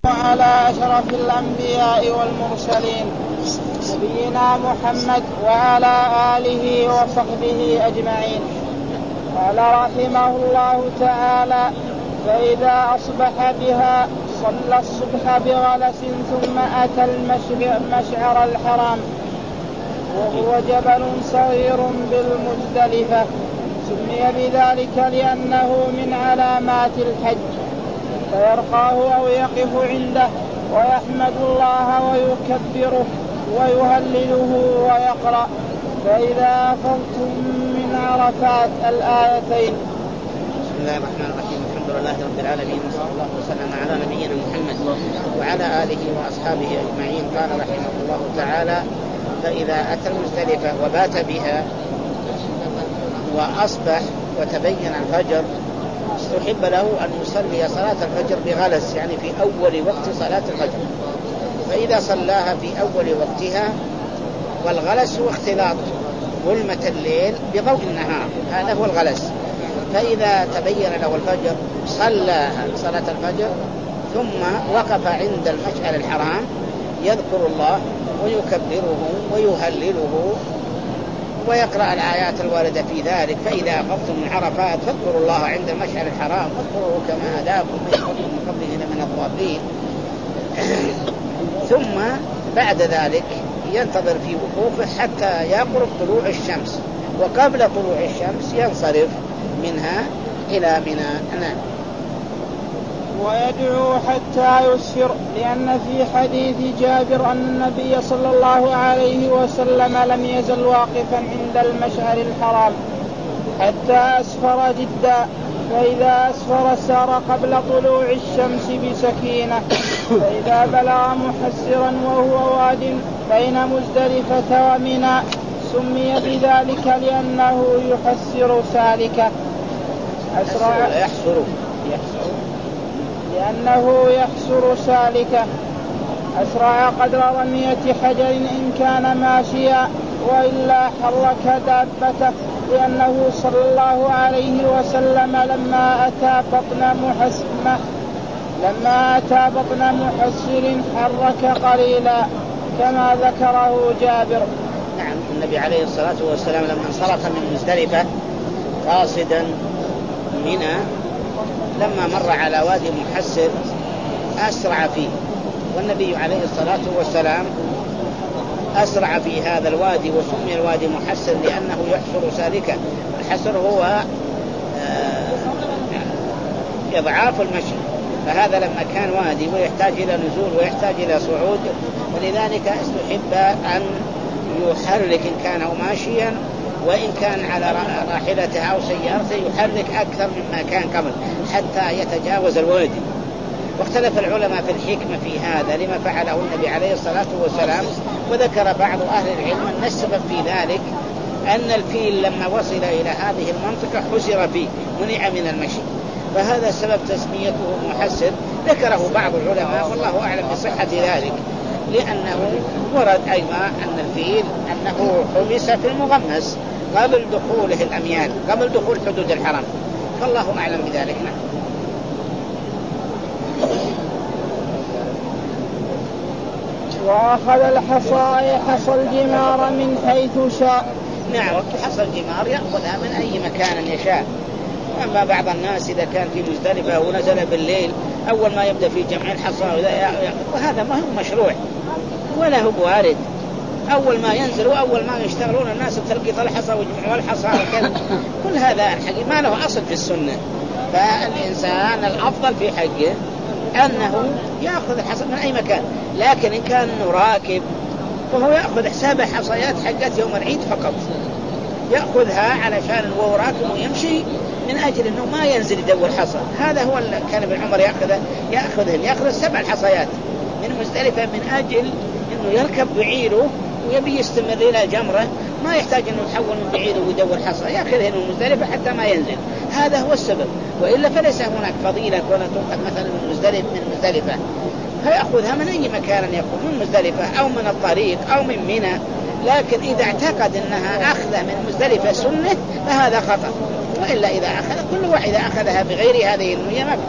وعلى أشرف الأنبياء والمرسلين نبينا محمد وعلى آله وصحبه أجمعين. قال رحمه الله تعالى: فإذا أصبح بها صلى الصبح بغلس ثم أتى المشعر الحرام وهو جبل صغير بالمزدلفة، سمي بذلك لأنه من علامات الحج، فيرقاه أو يقف عنده ويحمد الله ويكبره ويهلله ويقرأ: فإذا أفضتم من عرفات الآيتين. بسم الله الرحمن الرحيم. الحمد لله رب العالمين، وصلى الله وسلم على نبينا محمد وعلى آله وأصحابه أجمعين. قال رحمه الله تعالى: فإذا أتى المزدلفة وبات بها وأصبح وتبين الفجر استحب له أن يصلي صلاة الفجر بغلس، يعني في أول وقت صلاة الفجر. فإذا صلاها في أول وقتها، والغلس هو اختلاط ظلمة الليل بضوء النهار، هذا هو الغلس. فإذا تبين له الفجر صلى صلاة الفجر ثم وقف عند المشعر الحرام يذكر الله ويكبره ويهلله ويقرأ الآيات الواردة في ذلك: فإذا أفضتم من عرفات فاذكروا الله عند المشعر الحرام واذكروه كما هداكم من قبله من الضالين. ثم بعد ذلك ينتظر في وقوفه حتى يقرب طلوع الشمس، وقبل طلوع الشمس ينصرف منها إلى منى. ويدعو حتى يسفر، لأن في حديث جابر أن النبي صلى الله عليه وسلم لم يزل واقفا عند المشعر الحرام حتى أسفر جدا، فإذا أسفر سار قبل طلوع الشمس بسكينة، فإذا بلغ محسرا وهو واد بين مزدلفة ومنى سمي بذلك لأنه يحسر سالكه لأنه يحسر سالكه أسرع قدر رمية حجر إن كان ماشيا، وإلا حرك دابته، لأنه صلى الله عليه وسلم لما أتى بطن محسر حرك قليلا كما ذكره جابر. نعم، النبي عليه الصلاة والسلام لما انصرف من مزدلفة قاصدا منى، لما مر على وادي محسر أسرع فيه، والنبي عليه الصلاة والسلام أسرع في هذا الوادي، وسمي الوادي محسر لأنه يحسر سالكا. الحسر هو إضعاف المشي، فهذا لما كان وادي ويحتاج إلى نزول ويحتاج إلى صعود، ولذلك استحب أن يحرك إن كان ماشيا، وإن كان على راحلته أو سيارته يحرك أكثر مما كان قبل حتى يتجاوز الوادي. واختلف العلماء في الحكمة في هذا لما فعله النبي عليه الصلاة والسلام، وذكر بعض أهل العلم أن السبب في ذلك أن الفيل لما وصل إلى هذه المنطقة حسر فيه، منع من المشي، فهذا سبب تسميته محسر. ذكره بعض العلماء والله أعلم بصحة ذلك، لأنه ورد أيضا أن الفيل أنه حبس في المغمس قبل دخوله الأميال، قبل دخول حدود الحرم، فالله أعلم بذلك. وأخذ الحصى حصى الجمار من حيث شاء. نعم، حصى الجمار يأخذها من أي مكان يشاء. أما بعض الناس إذا كان في مزدلفة ونزل بالليل أول ما يبدأ في جمع الحصى وهذا ما هو مشروع ولا هو وارد. أول ما ينزل وأول ما يشتغلون الناس تلقيط الحصى ويجمعوا الحصى وكذا، كل هذا الحقيقة ما له أصل في السنة. فالإنسان الأفضل في حقه أنه يأخذ الحصى من أي مكان، لكن إن كان راكب فهو يأخذ حساب حصيات حقت يوم العيد فقط، يأخذها علشان وهو راكب ويمشي من أجل أنه ما ينزل يدور حصى. هذا هو اللي كان ابن عمر يأخذ 7 حصيات من مزدلفة من أجل أنه يركب بعيره ويبي يستمر إلى جمرة، ما يحتاج أنه يحول من بعيره ويدور حصى، يأخذها من مزدلفة حتى ما ينزل. هذا هو السبب، وإلا فليس هناك فضيلة كونها تؤخذ مثلا من مزدلفة، فيأخذها من أي مكان يكون، من مزدلفة أو من الطريق أو من منى. لكن إذا اعتقد أنها أخذ من مزدلفة سنة فهذا خطأ، وإلا إذا أخذ كل واحد أخذها بغير هذه النية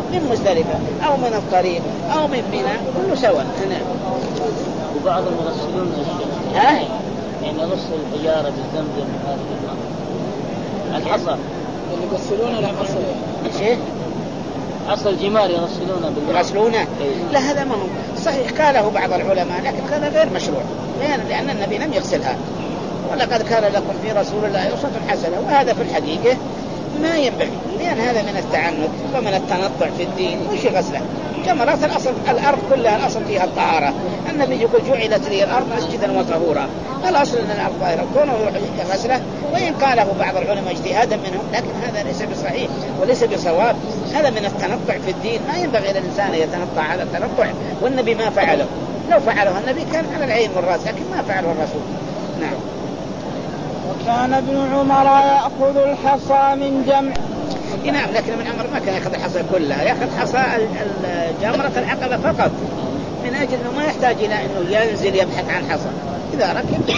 من مزدلفة أو من الطريق أو من منى كله سواء. وبعض المغسلون يعني نص الحجارة بالزمزم هذه الماء الحصى اللي يغسلون الحصى شيء عصا الجمار يغسلونه لا هذا ما هو صحيح قاله بعض العلماء لكن هذا غير مشروع لأن النبي لم يغسلها. ولقد كان لكم في رسول الله أسوة حسنة وهذا في الحقيقة ما ينبغي لأن هذا من التعنت ومن التنطع في الدين وش غسله. جمرات الأصل الأرض كلها الأصل فيها الطهارة. النبي يقول جعلت لي الأرض مسجدا وطهورا الأصل أن الأرض طاهرة كونه غسله. وإن قاله بعض العلماء اجتهادا منهم لكن هذا ليس بصحيح وليس بصواب. هذا من التنطع في الدين ما ينبغي للإنسان يتنطع على التنطع والنبي ما فعله. لو فعله النبي كان على العين والرأس لكن ما فعله الرسول. نعم. وكان ابن عمر يأخذ الحصى من جمع. نعم لكن ابن عمر ما كان يأخذ الحصى كلها يأخذ حصى جمرة العقبة فقط من أجل أنه ما يحتاج إلى أنه ينزل يبحث عن حصى إذا ركب.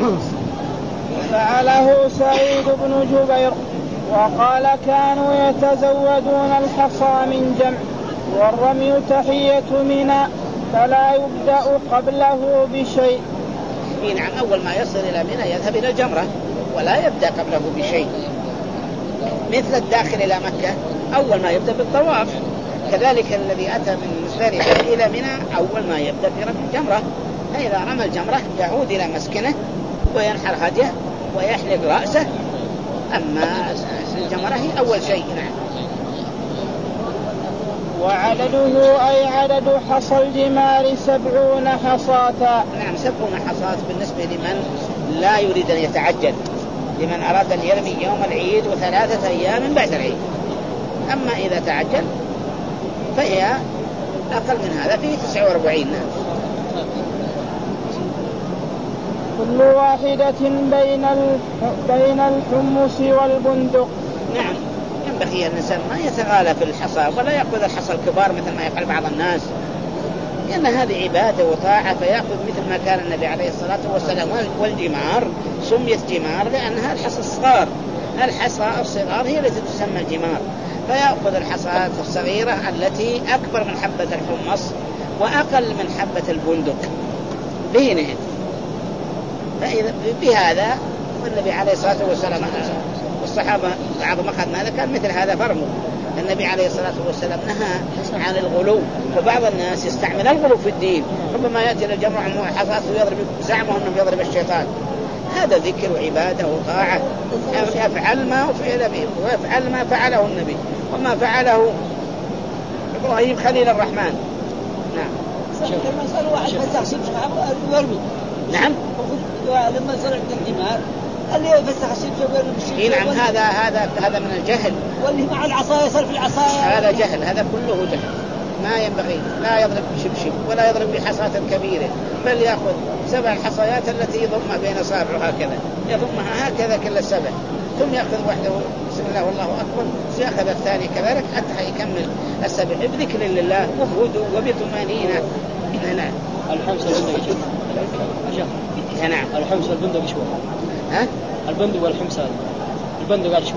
فعله سعيد بن جبير وقال كانوا يتزودون الحصى من جمع والرمي تحية منى فلا يبدأ قبله بشيء. نعم أول ما يصل إلى منى يذهب إلى الجمرة ولا يبدأ قبله بشيء مثل الداخل إلى مكة أول ما يبدأ بالطواف كذلك الذي أتى من مزدلفة إلى منى أول ما يبدأ برمي الجمرة. فإذا رمى الجمرة يعود إلى مسكنه وينحر هديه ويحلق رأسه. أما الجمرة هي أول شيء. نعم. وعدده أي عدد حصى الجمار 70 حصاة. نعم 70 حصاة بالنسبة لمن لا يريد أن يتعجل لمن أراد أن يرمي يوم العيد و3 أيام بعد العيد. أما إذا تعجل فهي أقل من هذا فيه 49. كل واحدة بين الحمص والبندق. نعم ينبغي الإنسان ما يتغالى في الحصى ولا يأخذ الحصى الكبار مثل ما يفعل بعض الناس لأن هذه عبادة وطاعة فيأخذ مثل ما كان النبي عليه الصلاة والسلام. والجمار سميت جمار لأنها الحصى الصغار. الحصى الصغار هي التي تسمى الجمار فيأخذ الحصات الصغيرة التي أكبر من حبة الحمص وأقل من حبة البندق بينهم. فإذا بهذا والنبي عليه الصلاة والسلام والصحابة بعضهم أخذنا هذا كان مثل هذا فرمه. النبي عليه الصلاة والسلام نهى عن الغلو فبعض الناس يستعمل الغلو في الدين ربما يأتي للجمع حصاته ويضرب زعمه أنه يضرب الشيطان. هذا ذكر وعبادة وطاعة يفعل ما فعله النبي وما فعله إبراهيم خليل الرحمن. نعم. لما صار واحد فتح سبحة يرمي. نعم. لما صار عند الحمار اللي يفتح سبحة يرمي. نعم هذا من الجهل. واللي مع العصاية صار في العصاية. هذا جهل هذا كله جهل. ما ينبغي لا يضرب بشبشب ولا يضرب بحصاة كبيرة بل يأخذ 7 الحصيات التي يضمها بين صابعه هكذا يضمها هكذا كل 7 ثم يأخذ واحدة بسم الله والله أكبر يأخذ الثاني كذلك حتى يكمل 7 بذكر لله وبهدوء وبطمأنينة. نعم. الحمص والبندق نعم. الحمص والبندق شو؟ البندق والحمص البندق قال شو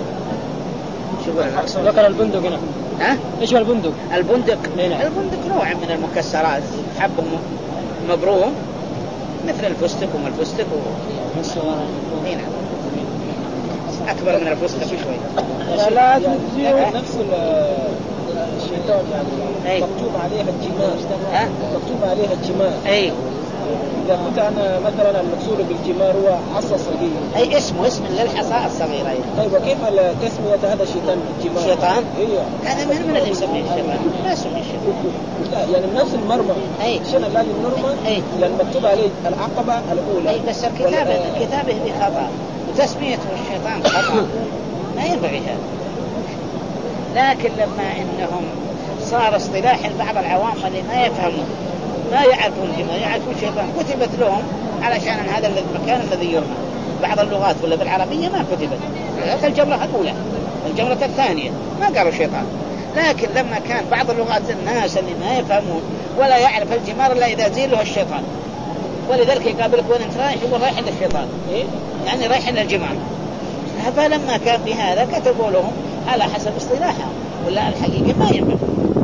ذكر ذكر البندق هنا. ايش هو البندق؟ البندق نوع من المكسرات حب مبروم مثل الفستق والفستق هنا اكبر من الفستق شوي. فلا تجزئ نفس الشيطان يعني مكتوب عليها الجمار. مكتوب عليها الجمار. اي إذا قلت أنا مثلا المقصود بالجمار هو حصى صغير أي اسم للحصى الصغيرة. طيب وكيف تسمية هذا الشيطان بالجمار؟ شيطان؟ أيوة. هذا من الذي يسميه الشيطان؟ ما يسميه الشيطان. لا يعني نفس المرمى. الشيء الذي المرمى لأن مكتوب عليه العقبة الأولى. أي بس الكتابة بخطأ وتسميته الشيطان خطأ ما ينبغي هذا. لكن لما إنهم صار اصطلاح بعض العوام اللي ما يفهمون ما يعرفون الجمار يعرفون الشيطان كتبت لهم علشان هذا المكان الذي يرمى. بعض اللغات ولا بالعربية ما كتبت الجمرة الأولى الجمرة الثانية ما قالوا شيطان. لكن لما كان بعض اللغات الناس اللي ما يفهمون ولا يعرف الجمار إلا إذا زيل له الشيطان ولذلك يقابلك وين انت رايح هو رايح للشيطان يعني رايح للجمار. فلما كان بهذا كتبوا لهم على حسب اصطلاحهم ولا الحقيقة ما ينبغي.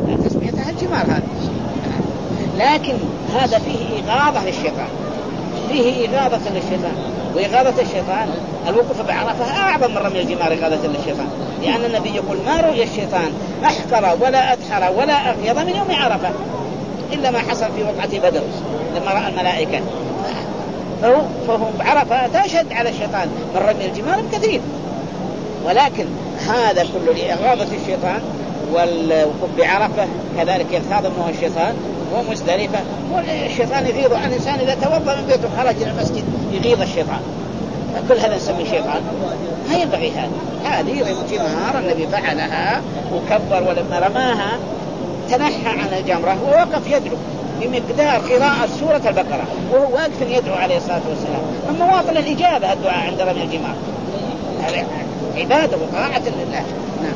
تسميتها الجمار هذا. لكن هذا فيه إغاظة للشيطان، فيه إغاظة للشيطان، وإغاظة الشيطان الوقوف بعرفة أعظم من رمي الجمار إغاظة للشيطان، لأن النبي يقول ما رؤي الشيطان أحقر ولا أدحر ولا أغيظ من يوم عرفة إلا ما حصل في وقعة بدر لما رأى الملائكة. فهم بعرفة تشد على الشيطان من رمي الجمار كثير، ولكن هذا كله لإغاظة الشيطان. والوقوف بعرفة كذلك يغتاظ منه الشيطان، ومزدلفة والشيطان يغيظ عن الإنسان إذا توضأ من بيته خرج إلى المسجد يغيظ الشيطان، كل هذا نسميه شيطان. ما ينبغي هذه الجمار النبي فعلها وكبر، ولما رماها تنحى عن الجمرة ووقف يدعو بمقدار قراءة سورة البقرة وهو واقف يدعو عليه الصلاة والسلام. من مواطن الإجابة الدعاء عند رمي الجمار، هذا عبادة وطاعة لله. نعم.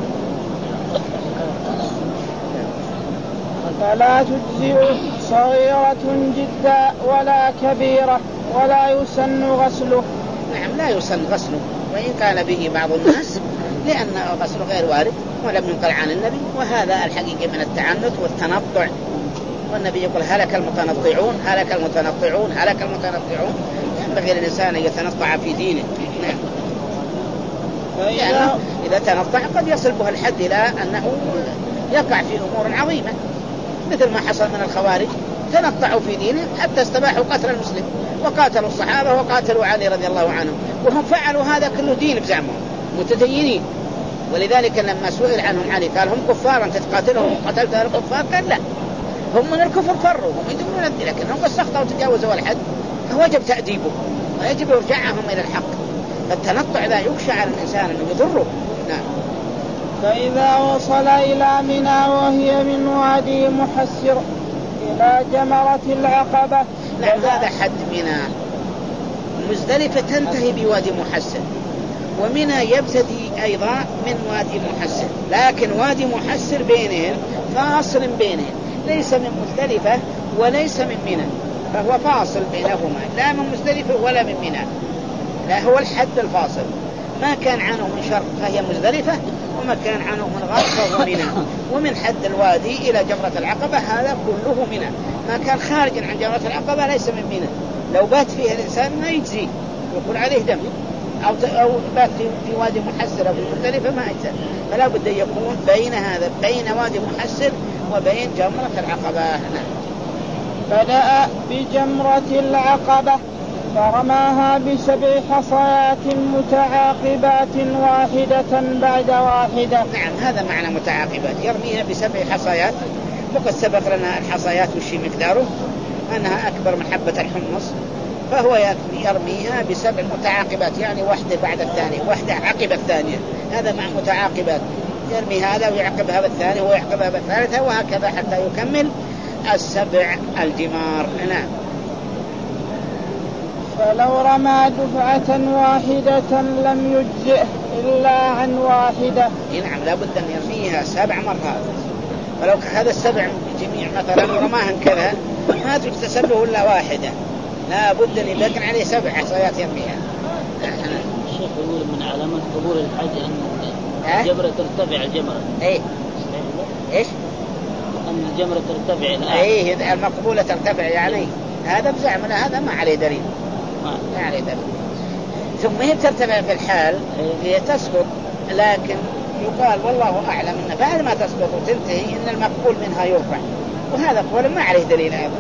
فلا تجزئ صغيرة جدا ولا كبيرة ولا يسن غسله. نعم لا يسن غسله، وإن كان به بعض الناس، لأن غسله غير وارد ولم ينقل عن النبي، وهذا الحقيقة من التعنت والتنطع. والنبي يقول هلك المتنطعون هلك المتنطعون هلك المتنطعون. ينبغي للإنسان أن يتنطع في دينه. نعم. يعني إذا تنطع قد يصل به الحد إلى أنه يقع في أمور عظيمة، مثل ما حصل من الخوارج، تنطعوا في دينهم حتى استباحوا قتل المسلم وقاتلوا الصحابة وقاتلوا علي رضي الله عنهم، وهم فعلوا هذا كله دين بزعمهم متدينين. ولذلك لما سئل عنهم علي قال هم كفار أنت تقاتلهم وقتلت الكفار؟ قال لا، هم من الكفر فروا، هم يدورون الدين، لكنهم بس أخطأوا وتجاوزوا الحد فوجب تأديبهم ويجب يرجعهم إلى الحق. فالتنطع لا يخشى على الإنسان أنه يضره. نعم. فإذا وصل إلى منى وهي من وادي محسر إلى جمرة العقبة. نعم هذا حد منى. مزدلفة تنتهي بوادي محسر، ومنى يبتدي أيضا من وادي محسر، لكن وادي محسر بينهم فاصل بينهم، ليس من مزدلفة وليس من منى، فهو فاصل بينهما، لا من مزدلفة ولا من منى، لا هو الحد الفاصل. ما كان عنه من شرق فهي مزدلفة، وما كان عنه من غرب فهو منى. ومن حد الوادي إلى جمرة العقبة هذا كله منى. ما كان خارجا عن جمرة العقبة ليس من منى. لو بات فيها الإنسان ما يجزي، يقول عليه دم، أو بات في وادي محسر أو في مزدلفة ما يجزي. فلا بد أن يكون بين هذا، بين وادي محسر وبين جمرة العقبة. بدأ بجمرة العقبة فرماها ب7 حصيات متعاقبات واحدة بعد واحدة. نعم هذا معنى متعاقبات، يرميها ب7 حصيات. وقد سبق لنا الحصيات والشيء مقداره أنها أكبر من حبة الحمص، فهو يرميها ب7 متعاقبات، يعني واحدة بعد الثانية، واحدة عقب الثانية، هذا مع متعاقبات، يرمي هذا ويعقبها بالثانية ويعقبها بالثالثة وهكذا حتى يكمل 7 الجمار. نعم. فلو رمى دفعة واحدة لم يجزئه إلا عن واحدة. نعم لا بد أن يرميها 7 مرات، فلو هذا 7 جميع مثلا رماها كذا ما تكتسب له إلا واحدة، لا بد أن يبقى عليه 7 حصيات يرميها. الشيخ يقول من علامات قبول الحج أن الجمرة ترتفع الجمرة. إيش؟ أن الجمرة ترتفع الآن. إيه المقبولة ترتفع يعني هذا بزعمنا، هذا ما عليه دليل. ما عليه دليل. ثم هي ترتفع في الحال هي تسقط، لكن يقال والله أعلم أن بعد ما تسقط وتنتهي إن المقبول منها يرفع، وهذا قول ما عليه دليل أيضا.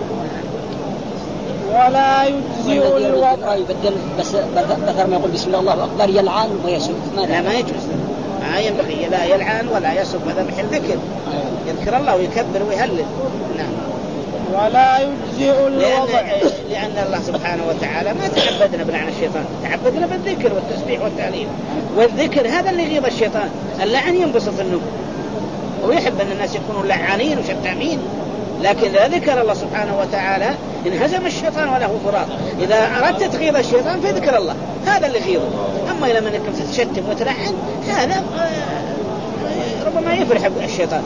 ولا يجزئ الوضع. يبدل بس ذكر ما يقول بسم الله أكبر يلعن ويسب. لا ما يجوز، ما ينبغي لا يلعن ولا يسب، هذا محل ذكر، يذكر الله ويكبر ويهلل. نعم. ولا يجزئ الوضع، لأن الله سبحانه وتعالى ما تعبدنا بلعن الشيطان، تعبدنا بالذكر والتسبيح والتعليم. والذكر هذا اللي يغيظ الشيطان، اللعن ينبسط النفس ويحب أن الناس يكونوا لعانين وشتامين، لكن إذا ذكر الله سبحانه وتعالى انهزم الشيطان وله فرار. إذا أردت تغيظ الشيطان فذكر الله، هذا اللي يغيظه. أما إذا منك تتشتم وتلعن هذا ربما يفرح الشيطان.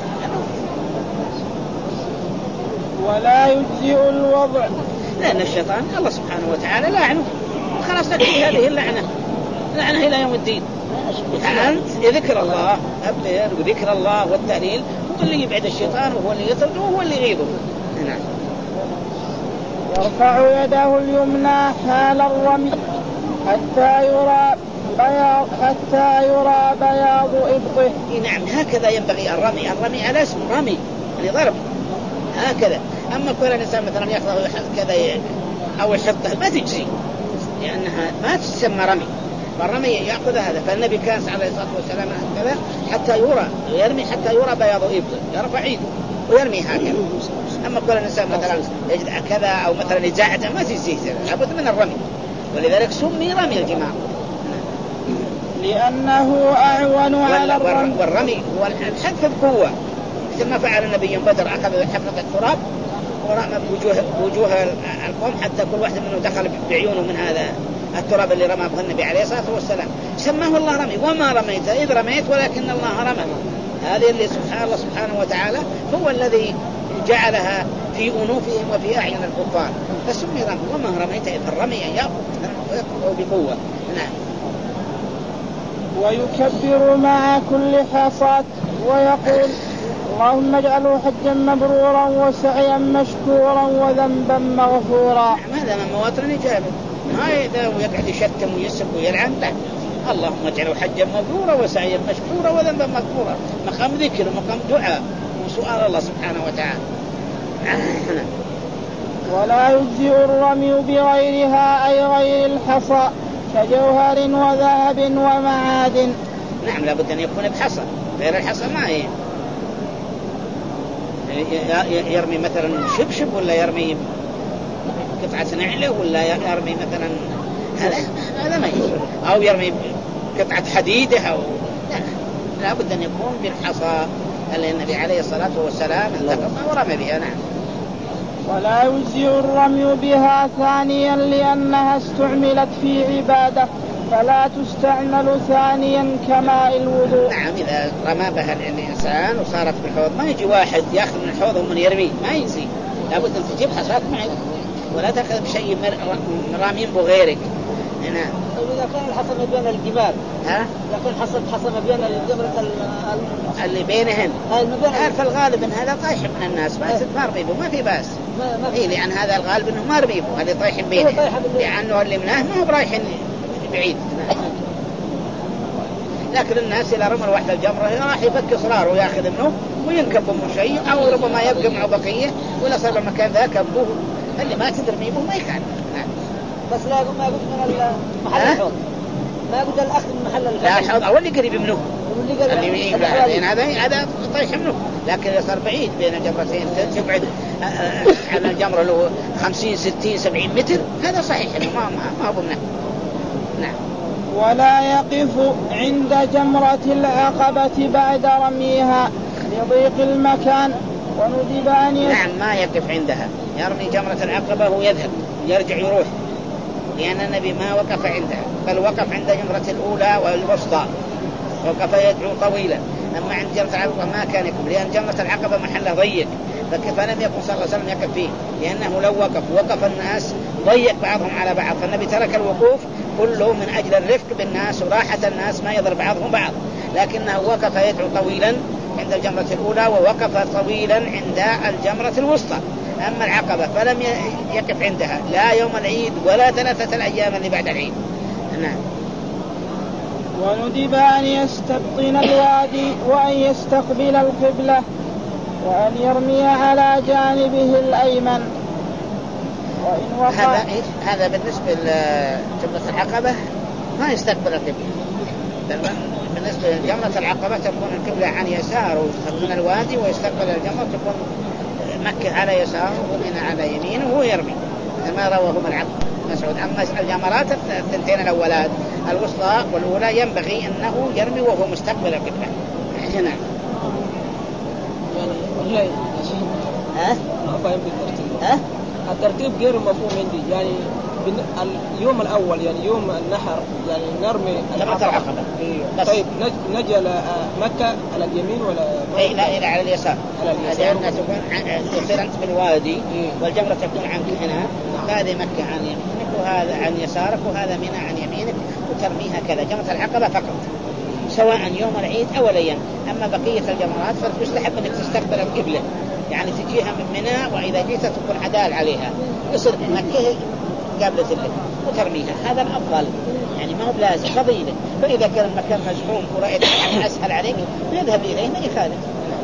ولا يجزئ الوضع، لأن الشيطان الله سبحانه وتعالى لعنه، خلاص تكفي هذه اللعنة إلى يوم الدين. أنت ذكر الله أبدأ وذكر الله والتهليل هو اللي يبعد الشيطان وهو اللي يطرده وهو اللي يغيظه. نعم. يرفع يده اليمنى حال الرمي حتى يرى بياض إبطه. نعم هكذا ينبغي الرمي على اسم رمي يعني ضرب هكذا. أما كل الإنسان مثلا يأخذ كذا أو يحطه ما تجزي لأنها ما تسمى رمي. فالرمي يأخذ هذا. فالنبي كان عليه الصلاة والسلام هكذا حتى يرمي حتى يرى بياض إبطه يرفع يده ويرمي هكذا. أما كل الإنسان مثلا يجد كذا أو مثلا يزاعد ما تجزي لابد من الرمي. ولذلك سمي رمي الجماع لأنه أعون على الرمي. والرمي هو الحذف بقوة مثل ما فعل النبي بدر أخذ حفرة التراب ورمى بوجوه القوم حتى كل واحد منهم دخل بعيونه من هذا التراب اللي رمى به النبي عليه الصلاة والسلام. سماه الله رمي. وما رميت إذ رميت ولكن الله رمى. هذه اللي سبحان الله سبحانه وتعالى هو الذي جعلها في أنوفهم وفي أعين الكفار فسمي رمي. وما رميت إذ الرمي يأخذ بقوة. نعم. ويكبر مع كل حصاة ويقول اللهم اجعله حجا مبرورا وسعيا مشكورا وذنبا مغفورا. هذا من مواطن الإجابة. ما يقعد يشتم ويسب ويلعن. لا اللهم اجعله حجا مبرورا وسعيا مشكورا وذنبا مغفورا. مقام ذكر ومقام دعاء وسؤال الله سبحانه وتعالى. ولا يجزئ الرمي بغيرها أي غير الحصى كجوهر وذهب ومعادن. نعم لابد أن يكون بحصى. غير الحصى ما يرمي مثلا شبشب ولا يرمي قطعة نعلة ولا يرمي مثلا هذا ما يجوز. أو يرمي قطعة حديدة أو لابد أن يكون بالحصى اللي النبي عليه الصلاة والسلام التقطها ورمى بها. نعم. ولا يجزئ الرمي بها ثانيا لأنها استعملت في عبادة فلا تستعمل ثانيا كماء الوضوء. نعم إذا رمى بها الإنسان وصارت بالحوض ما يجي واحد يأخذ من الحوض ومن يرميه ما يجزي. لابد أن تجيب حصاك معك ولا تأخذ بشيء رامين بغيرك. هنا إذا كان الحصى ما بين الجبال إذا كان حصى ما بين الجبرة اللي بينهن فالغالب أن هذا طايح من الناس ما رميبه ما في باس. لأن هذا الغالب أنه ما رميبه هذا طايح بينه لأنه اللي مناه ما هو رايح بعيد. لكن الناس إلى رمى واحد الجمرة راح يفك صراره ويأخذ منه وينكب منه شيء أو ربما يبقى معه بقية ولا صار المكان ذا كبوه اللي ما تدرميه ما يكاد. بس لا ما يقول من محل الحوض ما يقول الأخذ من محل الحوض. لا الحوض أول اللي قريب منه هذا طيح منه. لكن إذا صار بعيد بين الجمرتين تبعد عن الجمرة له 50 60 70 متر هذا صحيح ما هو منه. نعم. ولا يقف عند جمرة العقبة بعد رميها لضيق المكان وندب أن نعم ما يقف عندها يرمي جمرة العقبة ويذهب يرجع يروح لأن النبي ما وقف عندها بل وقف عند جمرة الأولى والوسطى وقف يدعو طويلا. أما عند جمرة العقبة ما كان يقف لأن جمرة العقبة محله ضيق فلم يكن صلى الله عليه وسلم يقف فيه لأنه لو وقف الناس ضيق بعضهم على بعض. فالنبي ترك الوقوف كله من أجل الرفق بالناس وراحة الناس ما يضرب بعضهم بعض. لكنه وقف يدعو طويلا عند الجمرة الأولى ووقف طويلا عند الجمرة الوسطى. أما العقبة فلم يقف عندها لا يوم العيد ولا 3 الأيام اللي بعد العيد. نعم. وندب أن يستبطن الوادي وأن يستقبل القبلة وأن يرمي على جانبه الأيمن. وإن وقع هذا بالنسبة لجمرة العقبة ما يستقبل القبلة. بالنسبة لجمرة العقبة تكون القبلة عن يساره ويستقبل الوادي ويستقبل الجمرة تكون مكة على يساره ومنى على يمينه وهو يرمي ما رواه من العبد مسعود. أما الجمرات الثنتين الأولاد الوسطى والأولى ينبغي أنه يرمي وهو مستقبل القبلة. هنا الترتيب غير مفهوم عندي يعني اليوم الأول يعني يوم النحر يعني نرمي العقبة. طيب نجي مكة على اليمين ولا لا على اليسار لأنها تصير أنت بالوادي والجمرة تكون عنك هنا هذه مكة عن يمينك وهذا عن يسارك وهذا منى عن يمينك وترميها كذا. جمرة العقبة فقط سواء يوم العيد أو الأيام. أما بقية الجمرات فيستحب أنك تستقبل القبلة، يعني تجيها من منى وإذا جيت تكون عدال عليها يصير مكة قبلة الله وترميها، هذا الأفضل يعني ما هو بلازم فضيلة. فإذا كان المكان مزحوم ورأيت يعني أسهل عليك يذهب إليه ما يخالف.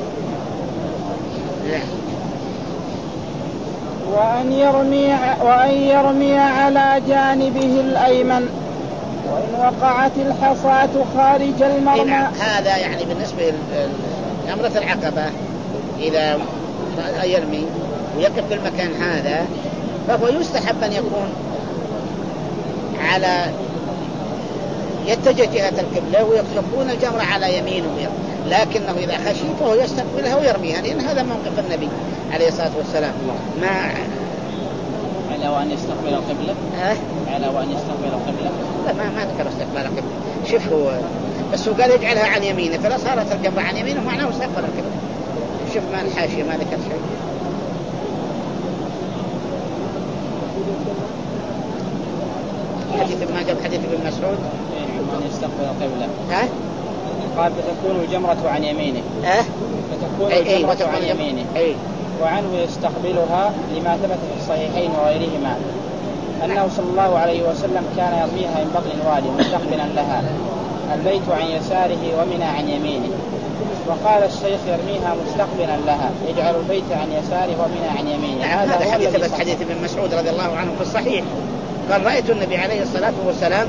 وأن يرمي على جانبه الأيمن وإن وقعت الحصاة خارج المرمى. هذا يعني بالنسبة لجمرة العقبة إذا يرمي ويقف في المكان هذا فهو يستحب أن يكون على يتجه جهة القبلة ويكون الجمرة على يمينه، لكنه إذا خشي فهو يستقبلها ويرميها، لأن هذا موقف النبي عليه الصلاة والسلام. ما على وأن يستقبل القبلة على وأن يستقبل القبلة لا ما ذكر استقبال القبلة. شوف هو بس هو قال يجعلها عن يمينه، فلا صارت الجمرة عن يمينه معناه استقبل القبلة. شوف ما الحاشية ما ذكر شيء. حديث ما جاب حديث ابن مسعود من يستقبل القبلة قال فتكون الجمرة عن يمينه فتكون الجمرة عن يمينه وعنه يستقبلها لما ثبت في الصحيحين وغيرهما أنه صلى الله عليه وسلم كان يرميها من بطن الوادي مستقبلا لها، البيت عن يساره ومنى عن يمينه. وقال الشيخ يرميها مستقبلا لها يجعل البيت عن يساره ومنى عن يمينه. هذا حديث ثبت حديث ابن مسعود رضي الله عنه في الصحيح قال رأيت النبي عليه الصلاة والسلام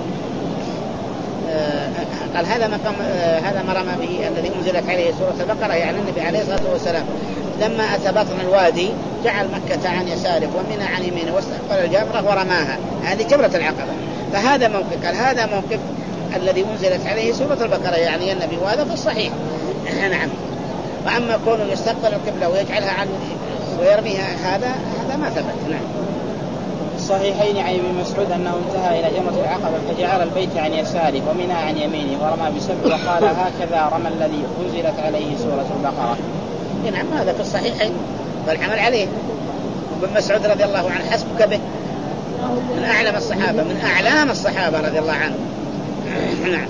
قال هذا ما رمى به الذي أنزلت عليه سورة البقرة، يعني النبي عليه الصلاة والسلام لما أتى بطن الوادي جعل مكة عن يساره ومنى عن يمينه واستقبل الجمرة ورماها، هذه جمرة العقبة. فهذا موقف قال هذا موقف الذي أنزلت عليه سورة البقرة يعني النبي، وهذا في الصحيح. نعم. وأما كونه يستقبل القبلة ويجعلها عن ويرميها هذا ما ثبت. نعم. الصحيحين عن ابن مسعود أنه انتهى إلى جمرة العقبة فجعل البيت عن يساره ومنى عن يمينه ورمى بسبع وقال هكذا رمى الذي أنزلت عليه سورة البقرة. نعم هذا في الصحيحين والعمل عليه. ابن مسعود رضي الله عنه حسبك به من أعلام الصحابة رضي الله عنه. نعم.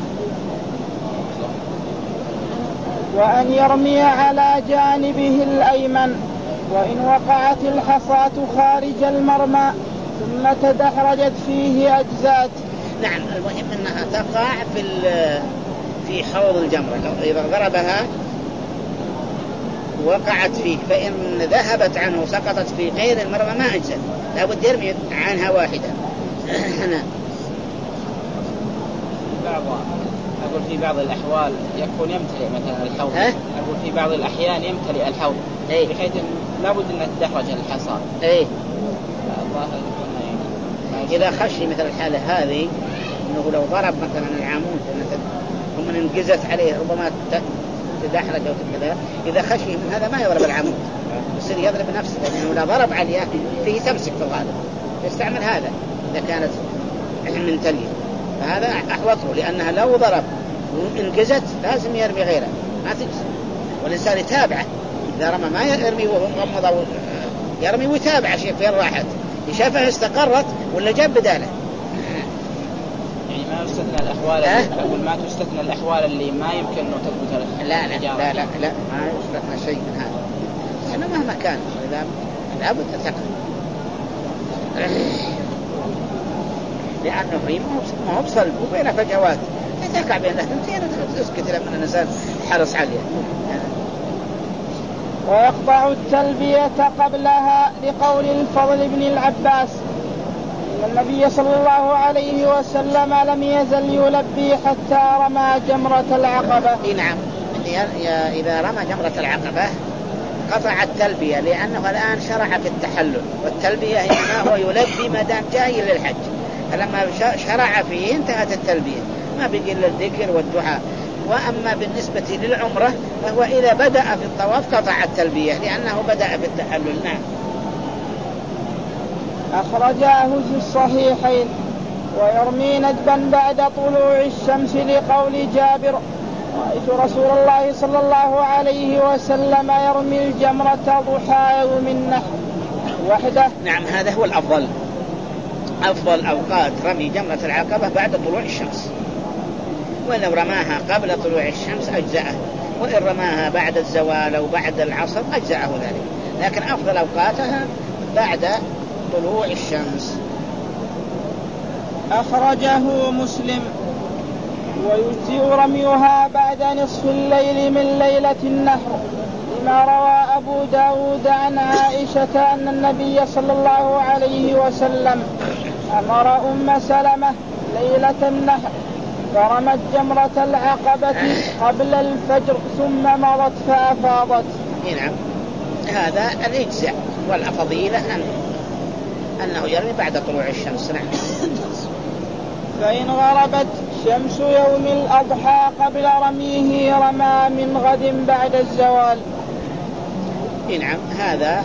وأن يرمي على جانبه الأيمن وإن وقعت الحصاة خارج المرمى ثم تدحرجت فيه أجزات. نعم المهم أنها تقع في حوض الجمرة، إذا ضربها وقعت فيه فإن ذهبت عنه سقطت في غير المرمى ما أجزت، لا بد يرمي عنها واحدة. أقول في بعض الأحوال يكون يمتلئ مثلا الحوض. أقول في بعض الأحيان يمتلئ الحوض بحيث لابد أن تدحرج الحصى. إذا خشي مثل الحالة هذه أنه لو ضرب مثلا العمود ثم انجزت عليه ربما تدحرج أو كذا، إذا خشي من هذا ما يضرب العمود يصير يضرب نفسه، لأنه لا ضرب عليه فيه تمسك في الغالب، يستعمل هذا إذا كانت منتلية، فهذا أحوطه، لأنها لو ضرب وانجزت لازم يرمي غيره ما تجزي، والإنسان يتابعه إذا رمى ما يرمي وهو مغمض يرمي ويتابع شيء فين راحت يشافها استقرت ولا جاب بداله. يعني ما يستثنى الأحوال أقول ما تستثنى الأحوال اللي ما يمكن أن تثبت. لا ما يستثنى شيء من هذا، لأنه مهما كان لا بد تقع، لأنه ما هو بصلب وبين فجوات تقع بين الاثنتين تسكت لما الإنسان حرص عليها. ويقطع التلبية قبلها لقول الفضل بن العباس إن النبي صلى الله عليه وسلم لم يزل يلبي حتى رمى جمرة العقبة. نعم إذا رمى جمرة العقبة قطع التلبية، لأنه الآن شرع في التحلل، والتلبية إنما هو يلبي ما دام جاي للحج، فلما شرع فيه انتهت التلبية، ما بقي إلا الذكر والدعاء. وأما بالنسبة للعمرة فهو إذا بدأ في الطواف قطع التلبية لأنه بدأ في التحلل. نعم. أخرجاه في الصحيحين. ويرمي ندبا بعد طلوع الشمس لقول جابر رأيت رسول الله صلى الله عليه وسلم يرمي الجمرة ضحى يوم النحر وحده. نعم هذا هو الأفضل، أفضل أوقات رمي جمرة العقبة بعد طلوع الشمس، ولو رماها قبل طلوع الشمس أجزأه، وإن رماها بعد الزوال أو بعد العصر أجزأه ذلك، لكن أفضل أوقاتها بعد طلوع الشمس. أخرجه مسلم. ويجزئ رميها بعد نصف الليل من ليلة النحر، لما روى أبو داود عن عائشة أن النبي صلى الله عليه وسلم أمر أم سلمة ليلة النحر فرمت جمرة العقبة قبل الفجر ثم مضت فأفاضت. نعم، هذا الإجزاء، والأفضيلة أنه يرمي بعد طلوع الشمس. نعم. فإن غربت شمس يوم الأضحى قبل رميه رمى من غد بعد الزوال. نعم، هذا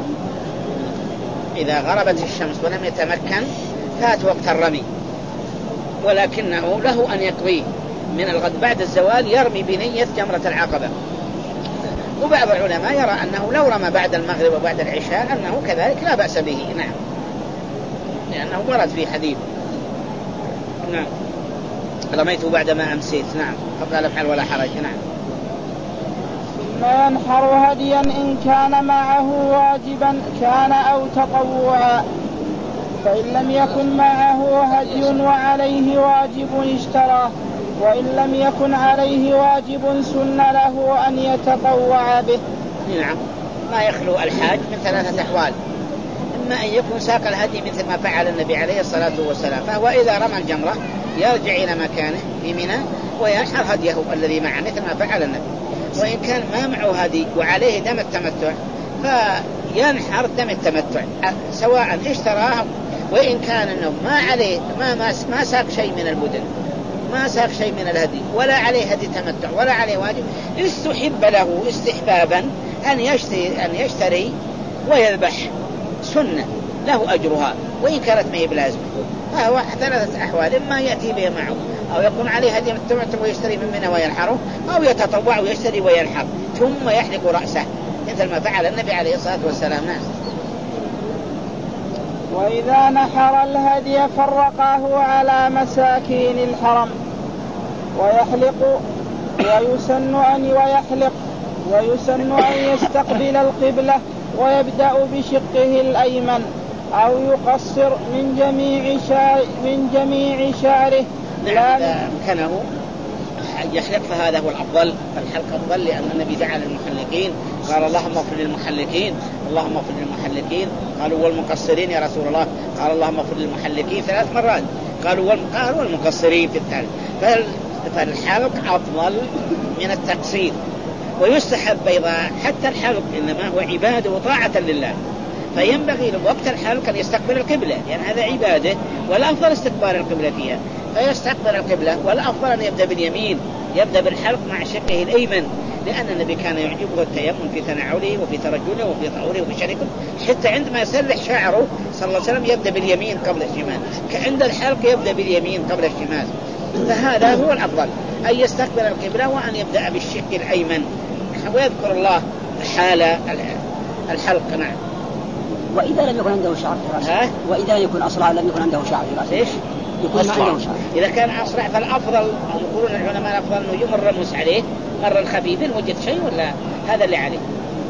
إذا غربت الشمس ولم يتمكن فات وقت الرمي، ولكنه له أن يقضيه من الغد بعد الزوال، يرمي بنية جمرة العقبة. وبعض العلماء يرى أنه لو رمى بعد المغرب وبعد العشاء أنه كذلك لا بأس به. نعم، لأنه ورد في حديث نعم رميت بعدما أمسيت. نعم، قبل لا أفعل ولا حرج. نعم. ثم ينحر هديا إن كان معه واجبا كان أو تطوعا، فإن لم يكن معه هدي وعليه واجب اشتراه، وإن لم يكن عليه واجب سن له أن يتطوع به. نعم، ما يخلو الحاج من ثلاثة أحوال: إما أن يكون ساق الهدي مثل ما فعل النبي عليه الصلاة والسلام، فهو إذا رمى الجمرة يرجع إلى مكانه في منى وينحر هديه الذي معه مثل ما فعل النبي. وإن كان ما معه هدي وعليه دم التمتع فينحر دم التمتع سواء اشتراه، وإن كان أنه ما عليه ما ساق شيء من البدن، ما ساق شيء من الهدي، ولا عليه هدي تمتع ولا عليه واجب، استحب له استحبابا أن يشتري ويذبح، سنة له أجرها وإن كانت ما هي بلازمة. فهو ثلاثة أحوال: إما يأتي به معه، أو يكون عليه هدي التمتع ويشتري من منه وينحره، أو يتطوع ويشتري وينحر ثم يحلق رأسه مثل ما فعل النبي عليه الصلاة والسلام. نعم. وإذا نحر الهدي فرقه على مساكين الحرم ويحلق، ويسن أن يستقبل القبلة ويبدأ بشقه الأيمن أو يقصر من جميع شعره. نعم، إذا أمكنه يحلق فهذا هو الأفضل، الحلق أفضل، لأن النبي دعا للمحلقين قال: اللهم اغفر للمحلقين، اللهم اغفر للمحلقين. قالوا: والمقصرين يا رسول الله؟ قال: اللهم اغفر للمحلقين 3 مرات. قالوا: والمقصرين في الثالث. فالحلق أفضل من التقصير. ويستحب أيضا حتى الحلق إنما هو عبادة وطاعة لله، فينبغي وقت الحلق أن يستقبل القبلة، لأن هذا عبادة والأفضل استقبال القبلة فيها، فيستقبل القبلة. والأفضل أن يبدأ باليمين، يبدأ بالحلق مع شقه الأيمن، لأن النبي كان يعجبه التيمم في تنعله وفي ترجله وفي طهوره وفي شركه، حتى عندما يسرح شعره صلى الله عليه وسلم يبدأ باليمين قبل الشمال، كعند الحلق يبدأ باليمين قبل الشمال. فهذا هو الأفضل، أن يستقبل القبلة وأن يبدأ بالشق الأيمن ويذكر الله حال الحلق. نعم. وإذا لم يكن عنده شعر في رأسه، وإذا يكون أصلع لم يكن عنده شعر في رأسه، إيش؟ يكون ما عنده شعر. إذا كان أصلع فالأفضل، يقولون العلماء الأفضل أنه يمر المس عليه مر الخفيف إن وجد شيء، ولا هذا اللي عليه.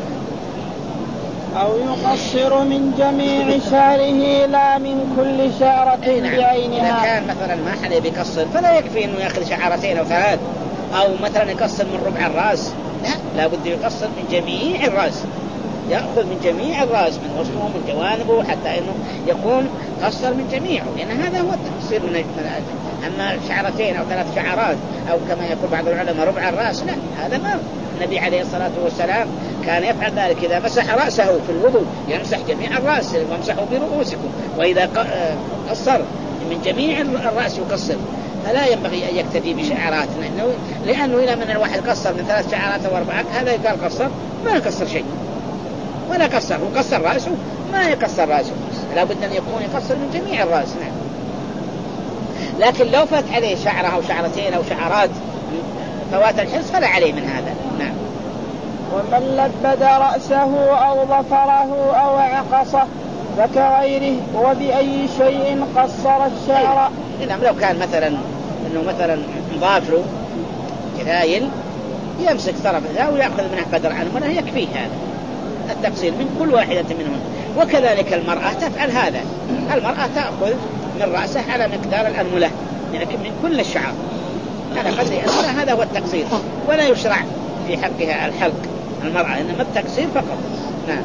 أو يقصر من جميع شعره لا من كل شعرة بعينها. إذا كان مثلا ما حدا بيقصر فلا يكفي إنه يأخذ شعرتين أو 3، أو مثلا يقصر من ربع الرأس، لا بد يقصر من جميع الرأس، يأخذ من جميع الرأس، من وسطه من جوانبه، حتى إنه يكون قصر من جميعه، لأن هذا هو التقصير من الأجل. أما شعرتين أو 3 شعرات أو كما يقول بعض العلماء ربع الرأس، لا، هذا ما. النبي عليه الصلاة والسلام كان يفعل ذلك إذا مسح رأسه في الوضوء يمسح جميع الرأس وامسحوا برؤوسكم، وإذا قصر من جميع الرأس يقصر، فلا ينبغي أن يقتدي بشعرات، لأنه إلى من الواحد قصر من 3 شعرات أو 4 هذا يقال قصر، ما يقصر شيء ولا قصر، وقصر رأسه ما يقصر رأسه، لا بد أن يكون يقصر من جميع الرأس. نعم. لكن لو فات عليه شعرة أو شعرتين أو شعرات فوات الحرص فلا عليه من هذا. نعم. ومن لبد رأسه أو ظفره أو عقصه فكغيره، وبأي شيء قصر الشعر. نعم. لو كان مثلا إنه مثلا ضاف له كذايل يمسك طرف ذا ويأخذ منها قدر أنملة يكفيه هذا التقصير من كل واحدة منهم. وكذلك المرأة تفعل هذا، المرأة تأخذ من رأسه على مقدار الأنملة لكن من كل الشعر على قدر أنملة، هذا هو التقصير، ولا يشرع في حقها الحلق المرأة، إنما التقصير فقط. نعم.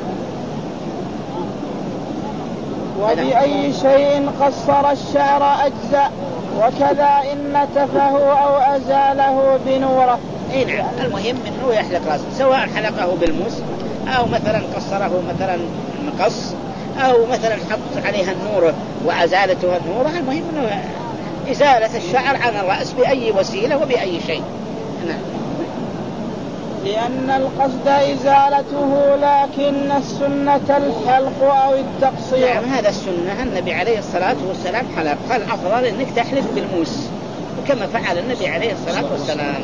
وبأي شيء قصر الشعر أجزاء، وكذا إن نتفه أو أزاله بنوره. اي نعم، المهم انه يحلق راسه، سواء حلقه بالموس او مثلا قصره مثلا مقص او مثلا حط عليها النور وازالته النور، المهم انه ازالة الشعر عن الرأس بأي وسيلة وبأي شيء. نعم. لأن القصد إزالته، لكن السنة الحلق أو التقصير. نعم، هذا السنة، النبي عليه الصلاة والسلام حلق، فالأفضل أنك تحلق بالموس كما فعل النبي عليه الصلاة والسلام.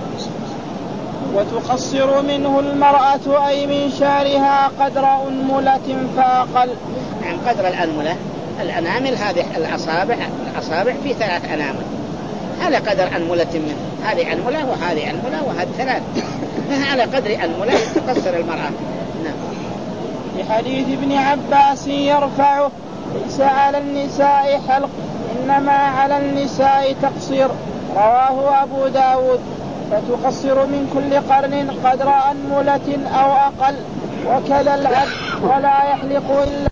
وتقصر منه المرأة أي من شعرها قدر أنملة فأقل. نعم، قدر الأنملة، الأنامل هذه الأصابع في 3 أنامل، على قدر أنملة منه، هذه أنملة وهذه أنملة وهذه 3، فهي على قدر أنملة تقصر المرأة. نعم. لحديث ابن عباس يرفعه: ليس على النساء حلق إنما على النساء تقصير، رواه أبو داود. فتقصر من كل قرن قدر أنملة أو أقل، وكذا العبد، ولا يحلق إلا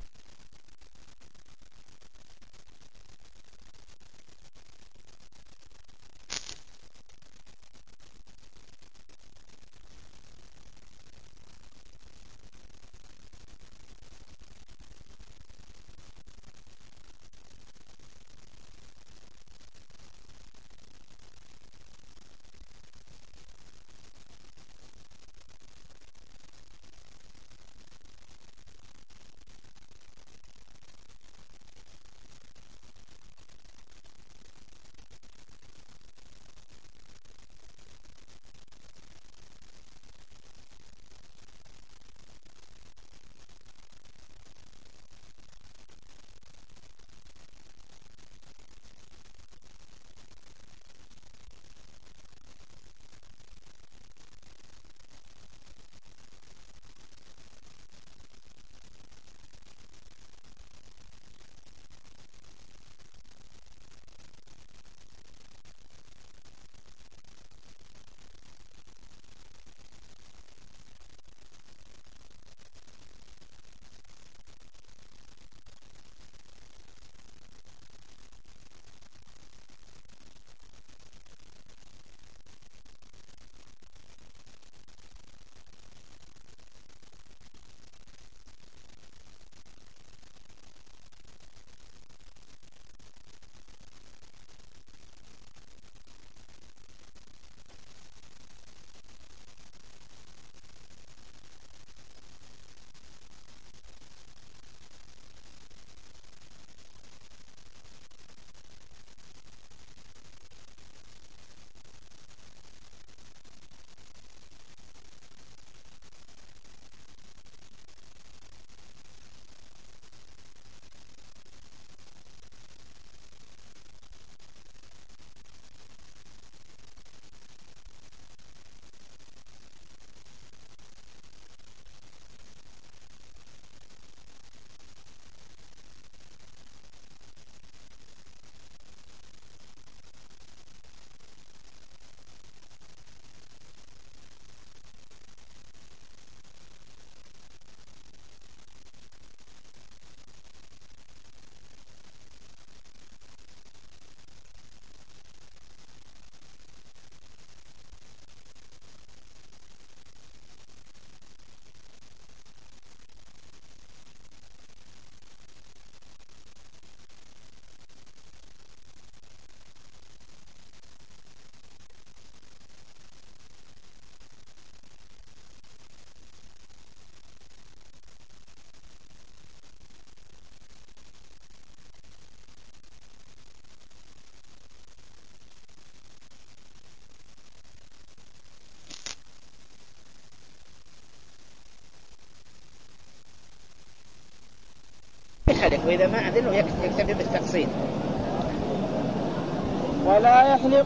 يحلق، وإذا ما أذنه يكتفي بالتقصير. ولا يحلق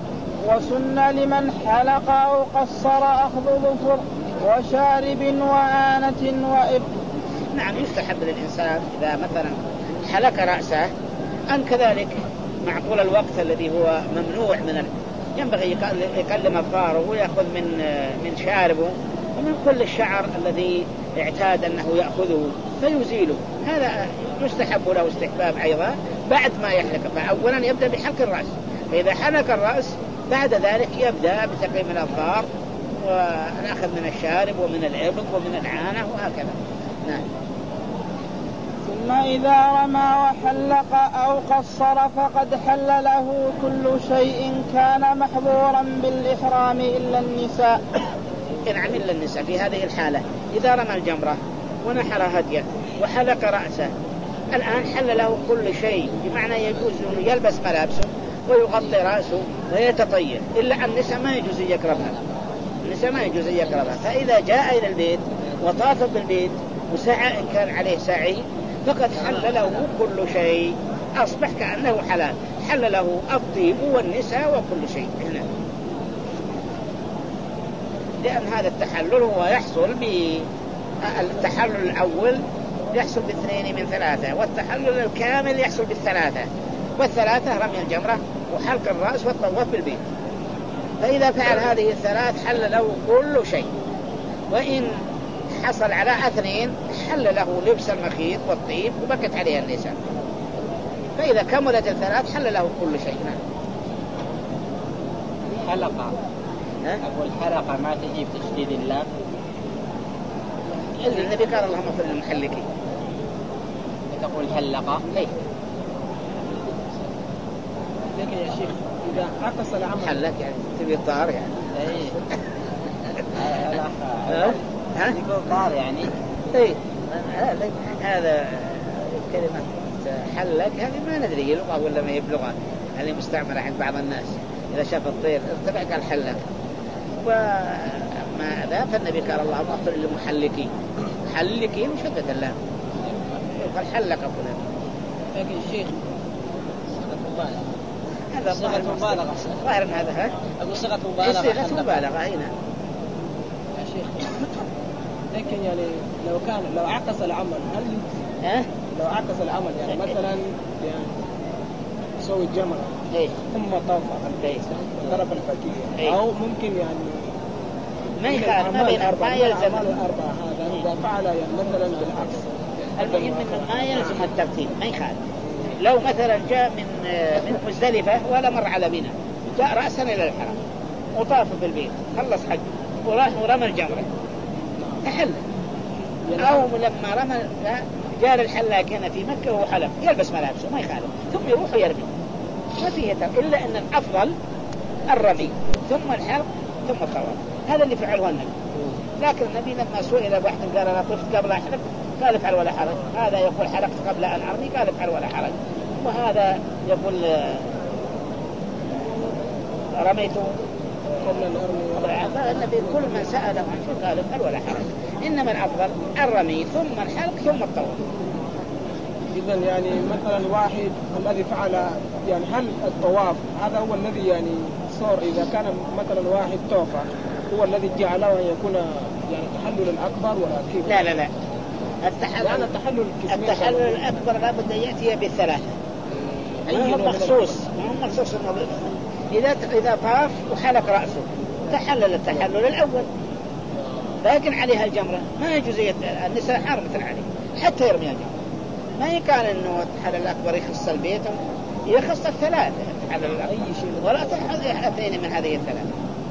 وسن لمن حلق أو قصر أخذ ظفر وشارب وآنة وإبط. نعم يستحب للإنسان إذا مثلا حلق رأسه أن كذلك مع طول الوقت الذي هو ممنوع ينبغي يقلم أظفاره ويأخذ من شاربه ومن كل الشعر الذي اعتاد أنه يأخذه فيزيله. هذا يستحب له استحباب أيضا بعد ما يحلق. فأولا يبدأ بحلق الرأس، فإذا حلق الرأس بعد ذلك يبدأ بتقليم الأظفار والأخذ من الشارب ومن الإبط ومن العانة وهكذا. نعم. ثم إذا رمى وحلق أو قصر فقد حل له كل شيء كان محظورا بالإحرام إلا النساء. نعم إلا النساء في هذه الحالة إذا رمى الجمرة ونحر هديه وحلق رأسه الآن حل له كل شيء، بمعنى يجوز أنه يلبس ملابسه ويغطي رأسه ويتطيب، إلا النساء ما يجوز يقربها. النساء ما يجوز يقربها. فإذا جاء إلى البيت وطاف بالبيت وسعى إن كان عليه سعي فقد حل له كل شيء، أصبح كأنه حلال، حل له الطيب والنساء وكل شيء. لأن هذا التحلل هو يحصل بالتحلل الأول يحصل باثنين من ثلاثة، والتحلل الكامل يحصل بالثلاثة، والثلاثة رمي الجمرة وحلق الرأس والطواف بالبيت. فإذا فعل هذه الثلاث حل له كل شيء. وإن حصل على اثنين حل له لبس المخيط والطيب وبكت عليه النساء. فإذا كملت الثلاث حل له كل شيء. حلقة أقول حلقة ما تجيب تشديد اللام. النبي قال اللهم اغفر للمحلقين. تقول حلقة اي لكن يا شيخ إذا عكس العمل حلق يعني تبي طار يعني يقول طار يعني هذا كلمة حلق هذه ما ندري لغة ولا ما يبلغها، هذه مستعملة عند بعض الناس. إذا شاف الطير ارتفع قال حلق. وما ذا فالنبي قال اللهم اغفر للمحلقين، محلقين وشدد اللام قال حلق فلان. لكن الشيخ هذا صيغة مبالغة ظاهر هذا أقول صيغة مبالغة. صيغة مبالغة هنا يا شيخ. لكن يعني لو عكس العمل هل لو عكس العمل يعني مثلا يعني يسوي الجمرة ثم طاف ضرب الفجير أو ممكن يعني ما يخالف ما بين ما يلزم الأربعة هذا إذا فعل يعني مثلا بالعكس. المهم من ما يلزم الترتيب ما يخالف. لو مثلا جاء من مزدلفة ولا مر على منى جاء رأسا إلى الحرم وطاف في البيت خلص حج وراح ورمى الجمرة تحل، أو لما رمى جاء الحلاق هنا في مكة وهو حلق يلبس ملابسه ما يخالف ثم يروح ويرمي ما فيه إلا أن الأفضل الرمي ثم الحلق ثم الطواف. هذا اللي فعله النبي. لكن النبي لما سئل واحد قال أنا طفت قبل أحلق قال افعل ولا حرج. هذا يقول حلقت قبل أن أرمي قال افعل ولا حرج. وهذا يقول رميت قبل أن أرمي. النبي كل من سأله عن شيء قال افعل ولا حرج. إنما الأفضل الرمي ثم الحلق ثم الطواف. إذا يعني مثلا واحد الذي فعل يعني هل الطواف هذا هو الذي يعني صار إذا كان مثلا واحد طاف هو الذي جعله أن يكون يعني التحلل الأكبر ولا كيف؟ لا التحلل الأكبر لابد أن يأتي بالثلاثة. هو مخصوص إذا طاف وحلق رأسه تحلل التحلل الأول لكن عليها الجمرة ما يجوز النساء حرمت عليه حتى يرمي الجمرة. ما يقال إنه التحلل الأكبر يخص البيت يخص الثلاثة التحلل الأكبر ولا تحلل اثنين من هذه الثلاثة.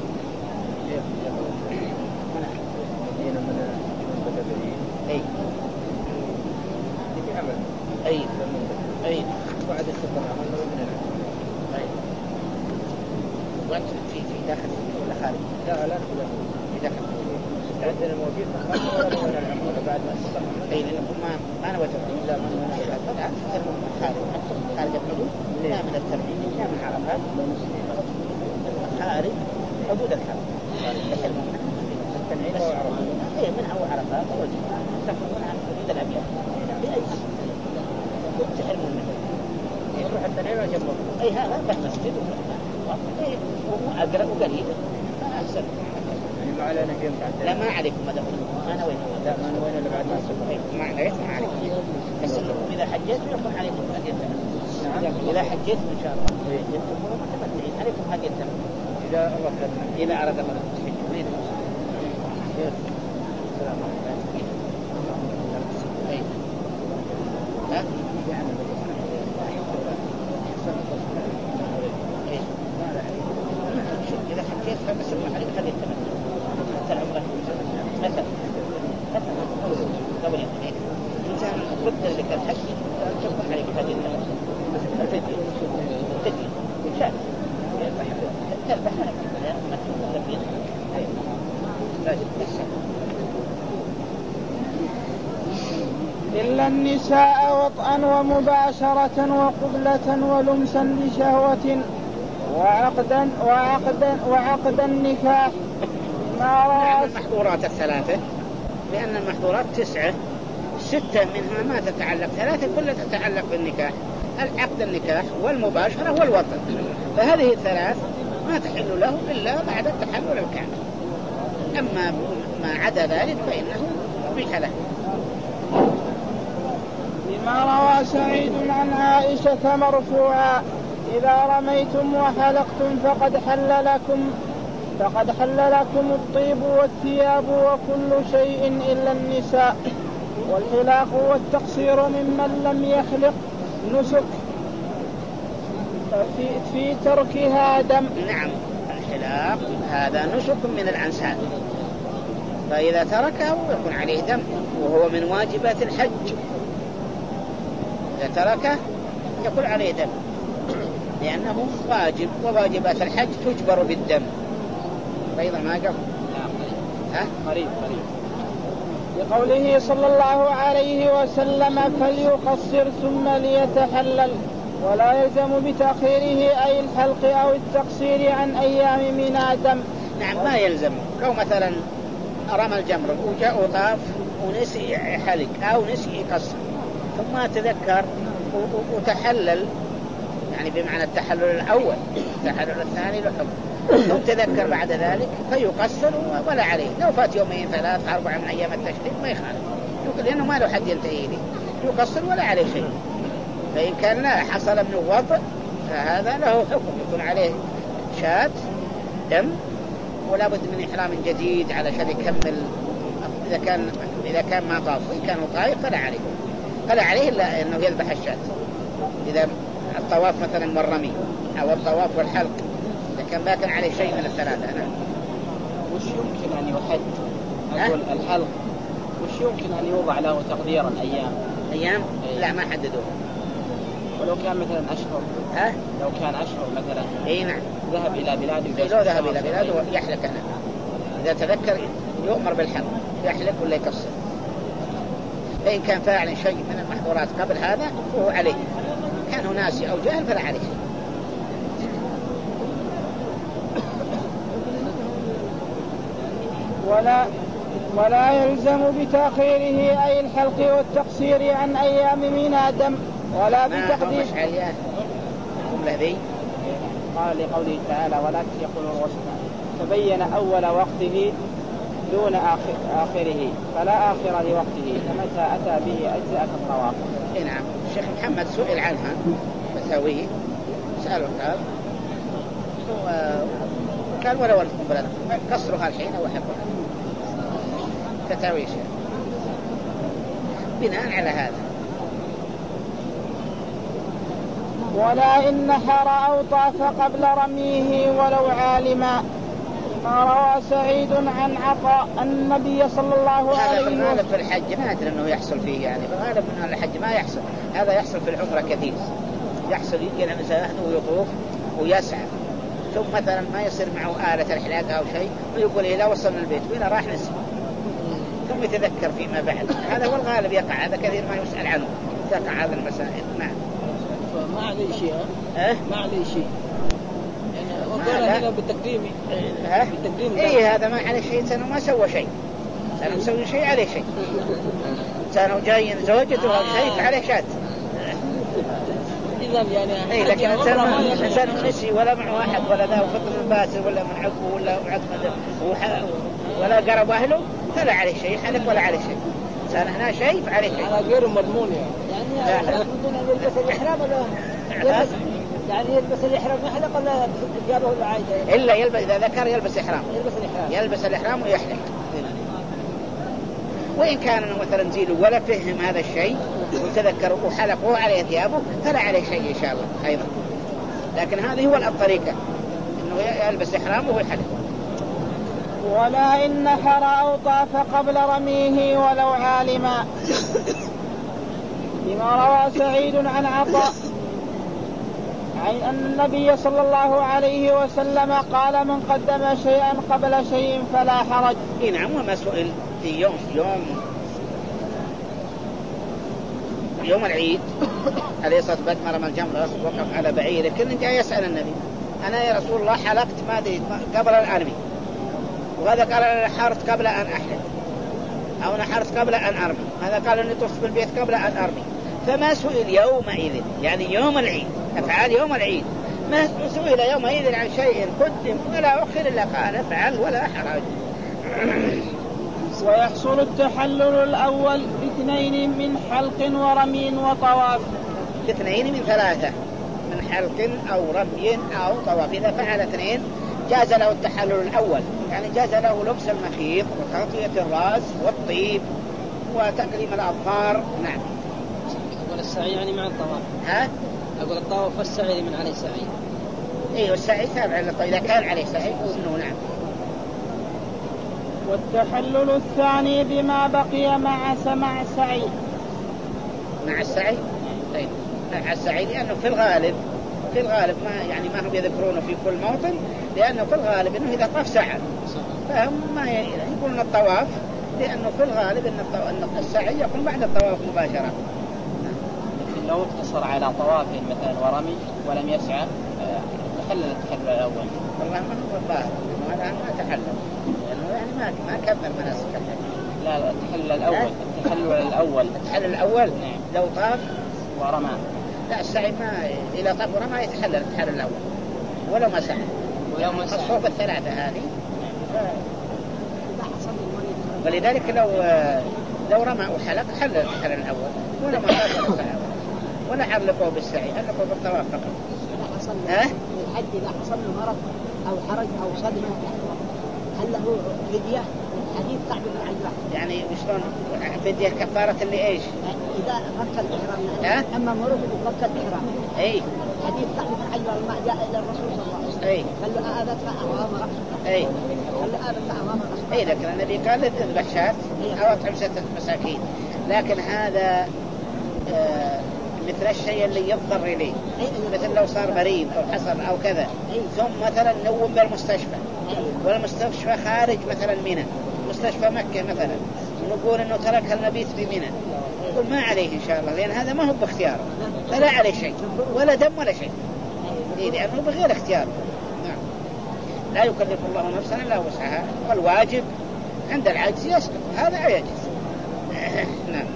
أي بعد السفر عملنا من العمل وقت في داخل ولا خارج؟ لا في داخل عندنا موجود ولا العمل بعد ما السفر. أي لأنهم ما نوى ترميم لا ما نوى طبعا خارج الحدود لا من الترميم لا من عرفات خارج حدود الحرم التنعيم أو عرفات أي منها وعرفات أو الجمعة تخرجون عن حدود الأبيات بأي تحرمون منه يروح التنعيم وجمعه أي هذا بس مسجد وأقرب وقريب فأحسن. ما علينا فيهم بعد. لا ما عليكم ما دخل. أنا وين؟ لا ما أنا وين اللي بعد ما سبق. ما عليكم ما عليكم. بس إنكم إذا حجيتوا يكون عليكم هدية التمتع. إذا حجيتوا إن شاء الله. تكونوا متمتعين عليكم هدية التمتع. إذا الله كرمنا. إذا أراد الله تحجوا. السلام عليكم. ها؟ إذا حجيت فمسلم عليك هذه التمتع. حتى العمرة مثلا قبل يومين إنسان قدر لك الحج تكون عليك هذه التمتع. تجي شاء تذبح لك إلا النساء وطئا ومباشرة وقبلة ولمسا لشهوة وعقدا النكاح. مع المحظورات الثلاثة لأن المحظورات 9 6 منها ما تتعلق 3 كلها تتعلق بالنكاح. العقد النكاح والمباشرة والوطن فهذه الثلاث ما تحل له إلا بعد التحلل الكامل. أما ما عدا ذلك فإنه مبيح له. لما روى سعيد عن عائشة مرفوعا إذا رميتم وحلقتم فقد حل لكم الطيب والثياب وكل شيء إلا النساء. والحلاق والتقصير ممن لم يخلق نسك في تركها دم. نعم الحلاق هذا نسك من الأنساب فإذا تركه يكون عليه دم وهو من واجبات الحج. إذا تركه يكون عليه دم لأنه واجب وواجبات الحج تجبر بالدم. فإذا ما قبل قريب لقوله صلى الله عليه وسلم فليقصر ثم ليتحلل ولا يلزم بتأخيره أي الحلق أو التقصير عن أيام من دم. نعم ما يلزم. لو مثلا رمى الجمر وجاء وطاف ونسي حلق أو نسي يقصر ثم تذكر وتحلل يعني بمعنى التحلل الأول التحلل الثاني لحكم ثم تذكر بعد ذلك فيقصر ولا عليه. لو فات 2 3 4 من أيام التشريق ما يخالف لأنه ما له حد ينتهي لي يقصر ولا عليه شيء. فإن كان لا حصل من الوضع فهذا له حكم يكون عليه شاة دم ولا بد من إحرام جديد علشان يكمل. إذا كان ما طاف وإن كان طائف فلا عليه إلا أنه يذبح الشاة. إذا الطواف مثلا والرمي أو الطواف والحلق إذا كان ما كان عليه شيء من الثلاثة. وش يمكن أن يحد أقول الحلق وش يمكن أن يوضع له تقديرا أيام لا ما حددوه. ولو كان مثلا أشهر لو كان أشهر مثلا نعم ذهب إلى بلاده لو ذهب إلى بلاده يحلق هنا. إذا تذكر يؤمر بالحلق يحلق ولا يقصر. فإن كان فاعل شيء من المحظورات قبل هذا فهو عليه. كان ناسي أو جاهل فلا عليه. ولا يلزم بتأخيره أي الحلق والتقصير عن أيام من دم ولا بتقديم. قال لقوله تعالى ولا يقولوا الغسل تبين أول وقته دون آخره فلا آخر لوقته فمتى أتى به أجزاء الطواف. نعم الشيخ محمد سئل عنها مساويه سأله قال ولا ولد قصرها الحين وحفظها فتاويش بناء على هذا. ولا إن نحر أو طاف قبل رميه ولو عالما. ما روى سعيد عن عطاء النبي صلى الله عليه وسلم. هذا في الحج ما أدري أنه يحصل فيه يعني بالغالب من الحج ما يحصل. هذا يحصل في العمرة كثير يحصل يجي الإنسان ويطوف ويسعى ثم مثلا ما يصير معه آلة الحلاقة أو شيء ويقول إيه لا وصلنا البيت وين راح نسي ثم يتذكر فيما بعد. هذا هو الغالب يقع. هذا كثير ما يسأل عنه تقع هذا المسائل. نعم ما عليه شيء ما عليه شيء يعني وقال هنا بالتقديم هذا ما عليه شيء سنه ما سوى شيء سنه مسوي شيء عليه شيء سنه جاي زوجته أو شيء عليه شات أذن يعني. إيه لكن إنسان نسي ولا معه أحد ولا ذا وفطر الباسر ولا من عقبه ولا عقبه ولا قرب أهله فلا عليه شيء حلق ولا عليه شيء. إنسان هنا شيء فعليه شيء. على غير مضمون يعني يلبس الإحرام ولا يعني يلبس الإحرام يحلق ولا جابه ولا عايده؟ إلا يلبس إذا ذكر يلبس إحرام. يلبس الإحرام ويحلق. وإن كان مثلا زيله ولا فهم هذا الشيء وتذكر وحلقه عليه ثيابه فلا عليه شيء إن شاء الله أيضا. لكن هذه هو الطريقة إنه يلبس إحرامه ويحلق. ولا إن نحر أو طاف قبل رميه ولو عالما، لما روى سعيد عن عطاء أن النبي صلى الله عليه وسلم قال من قدم شيئا قبل شيء فلا حرج. نعم. وما سئل في يوم العيد عليه الصلاة والسلام رمى الجمرة وقف على بعيره كان جاي يسأل النبي أنا يا رسول الله حلقت ما أدري قبل أن أرمي، وهذا قال أنا نحرت قبل أن أحلق أو نحرت قبل أن أرمي، هذا قال أني طفت بالبيت قبل أن أرمي. فما سئل يومئذ يعني يوم العيد أفعال يوم العيد ما سئل يومئذ عن شيء قدم ولا أخر إلا قال افعل ولا حرج. ويحصل التحلل الأول باثنين من حلق ورمي وطواف. باثنين من ثلاثة من حلق أو رمي أو طواف. إذا فعل اثنين جاز له التحلل الأول يعني جاز له لبس المخيط وتغطية الرأس والطيب وتقليم الأظفار. نعم. أقول السعي يعني مع الطواف. ها؟ أقول الطواف والسعي من عليه سعي. إيه والسعي تابع للطواف إذا كان عليه سعي إنه نعم. والتحلل الثاني بما بقي مع سمع السعي. مع السعي؟ طيب مع السعي لأنه في الغالب ما هم يذكرونه في كل موطن لأنه في الغالب إنه إذا طاف سعى فهم ما يقولون الطواف لأنه في الغالب إن السعي يكون بعد الطواف مباشرة. لكن لو اقتصر على طواف مثلا ورمي ولم يسعى تحلل التحلل الأول. والله ما هو الظاهر هذا ما تحلل لأنه يعني ما كمل مناسك الحج. لا التحلل الأول. التحلل الأول نعم. لو طاف ورمى لا السعي ما إذا طاف ورمى يتحلل التحلل الأول ولو ما سعى الصوب الثلاثة هذه. ولذلك لو رمى وحلق حلل التحلل الأول ولا ما سعى ولا حلقه بالسعي حلقه بالطواف فقط. الحج إذا حصل له مرض أو حرج أو صدمة هل له فدية؟ حديث كعب بن عجلة يعني وشلون فدية كفارة اللي إيش؟ إذا فك الإحرام أما مرض فك الإحرام. أي حديث كعب بن عجلة لما جاء إلى الرسول صلى الله عليه وسلم. أي قال له أدفع أوامر. أي قال له أدفع أوامر. أي لكن النبي قال اذبح شاة أو أطعم 6 مساكين. لكن هذا مثل الشيء اللي يضطر إليه مثل لو صار مريض أو حصل أو كذا ثم مثلا نوم بالمستشفى والمستشفى خارج مثلا منى مستشفى مكة مثلا ونقول إنه ترك المبيت بمنى يقول ما عليه إن شاء الله لأن هذا ما هو باختياره فلا عليه شيء ولا دم ولا شيء لأنه بغير اختياره. نعم. لا يكلف الله نفسا إلا وسعها والواجب عند العجز يسقط هذا عجز. نعم.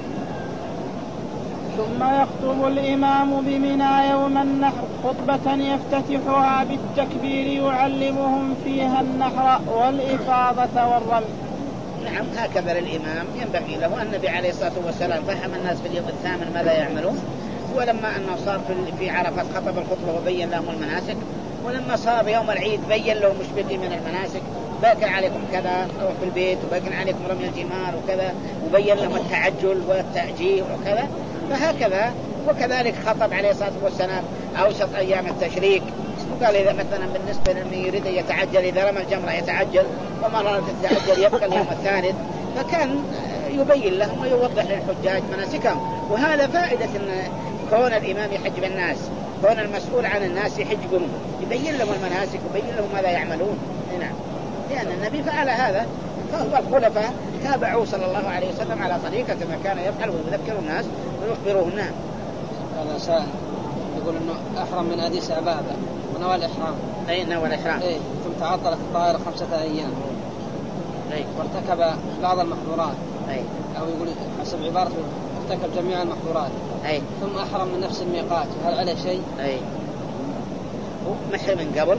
ثم يخطب الإمام بمنى يوم النحر خطبة يفتتحها بالتكبير يعلمهم فيها النحر والإفاضة والرمي. نعم هكذا الإمام ينبغي له. النبي عليه الصلاة والسلام فهم الناس في اليوم الثامن ماذا يعملون ولما أنه صار في عرفة خطب الخطبة وبين لهم المناسك ولما صار يوم العيد بين لهم مش بقي من المناسك باقي عليكم كذا روح في البيت وباقي عليكم رمي الجمار وكذا وبين لهم التعجل والتأجيل وكذا. فهكذا وكذلك خطب عليه الصلاة والسلام أوسط أيام التشريك وقال إذا مثلا بالنسبة لمن يريد يتعجل إذا رمى الجمرة يتعجل وما رأى تتعجل يبقى اليوم الثالث. فكان يبين لهم ويوضح للحجاج مناسكهم. وهذا فائدة إن كون الإمام يحج بالناس كون المسؤول عن الناس يحجهم يبين لهم المناسك ويبين لهم ماذا يعملون. نعم. لأن النبي فعل هذا فهو الخلفاء تابعوا صلى الله عليه وسلم على طريقة ما كان يفعل ويذكر الناس ويخبروهم. نعم. هذا سائل يقول إنه أحرم من أديس عبادة ونوى الإحرام. أي نوى الإحرام. إيه ثم تعطلت الطائرة 5 أيام. أي وارتكب بعض المحظورات. أي أو يقول حسب عبارة ارتكب جميع المحظورات ثم أحرم من نفس الميقات هل عليه شيء؟ هو محرم من قبل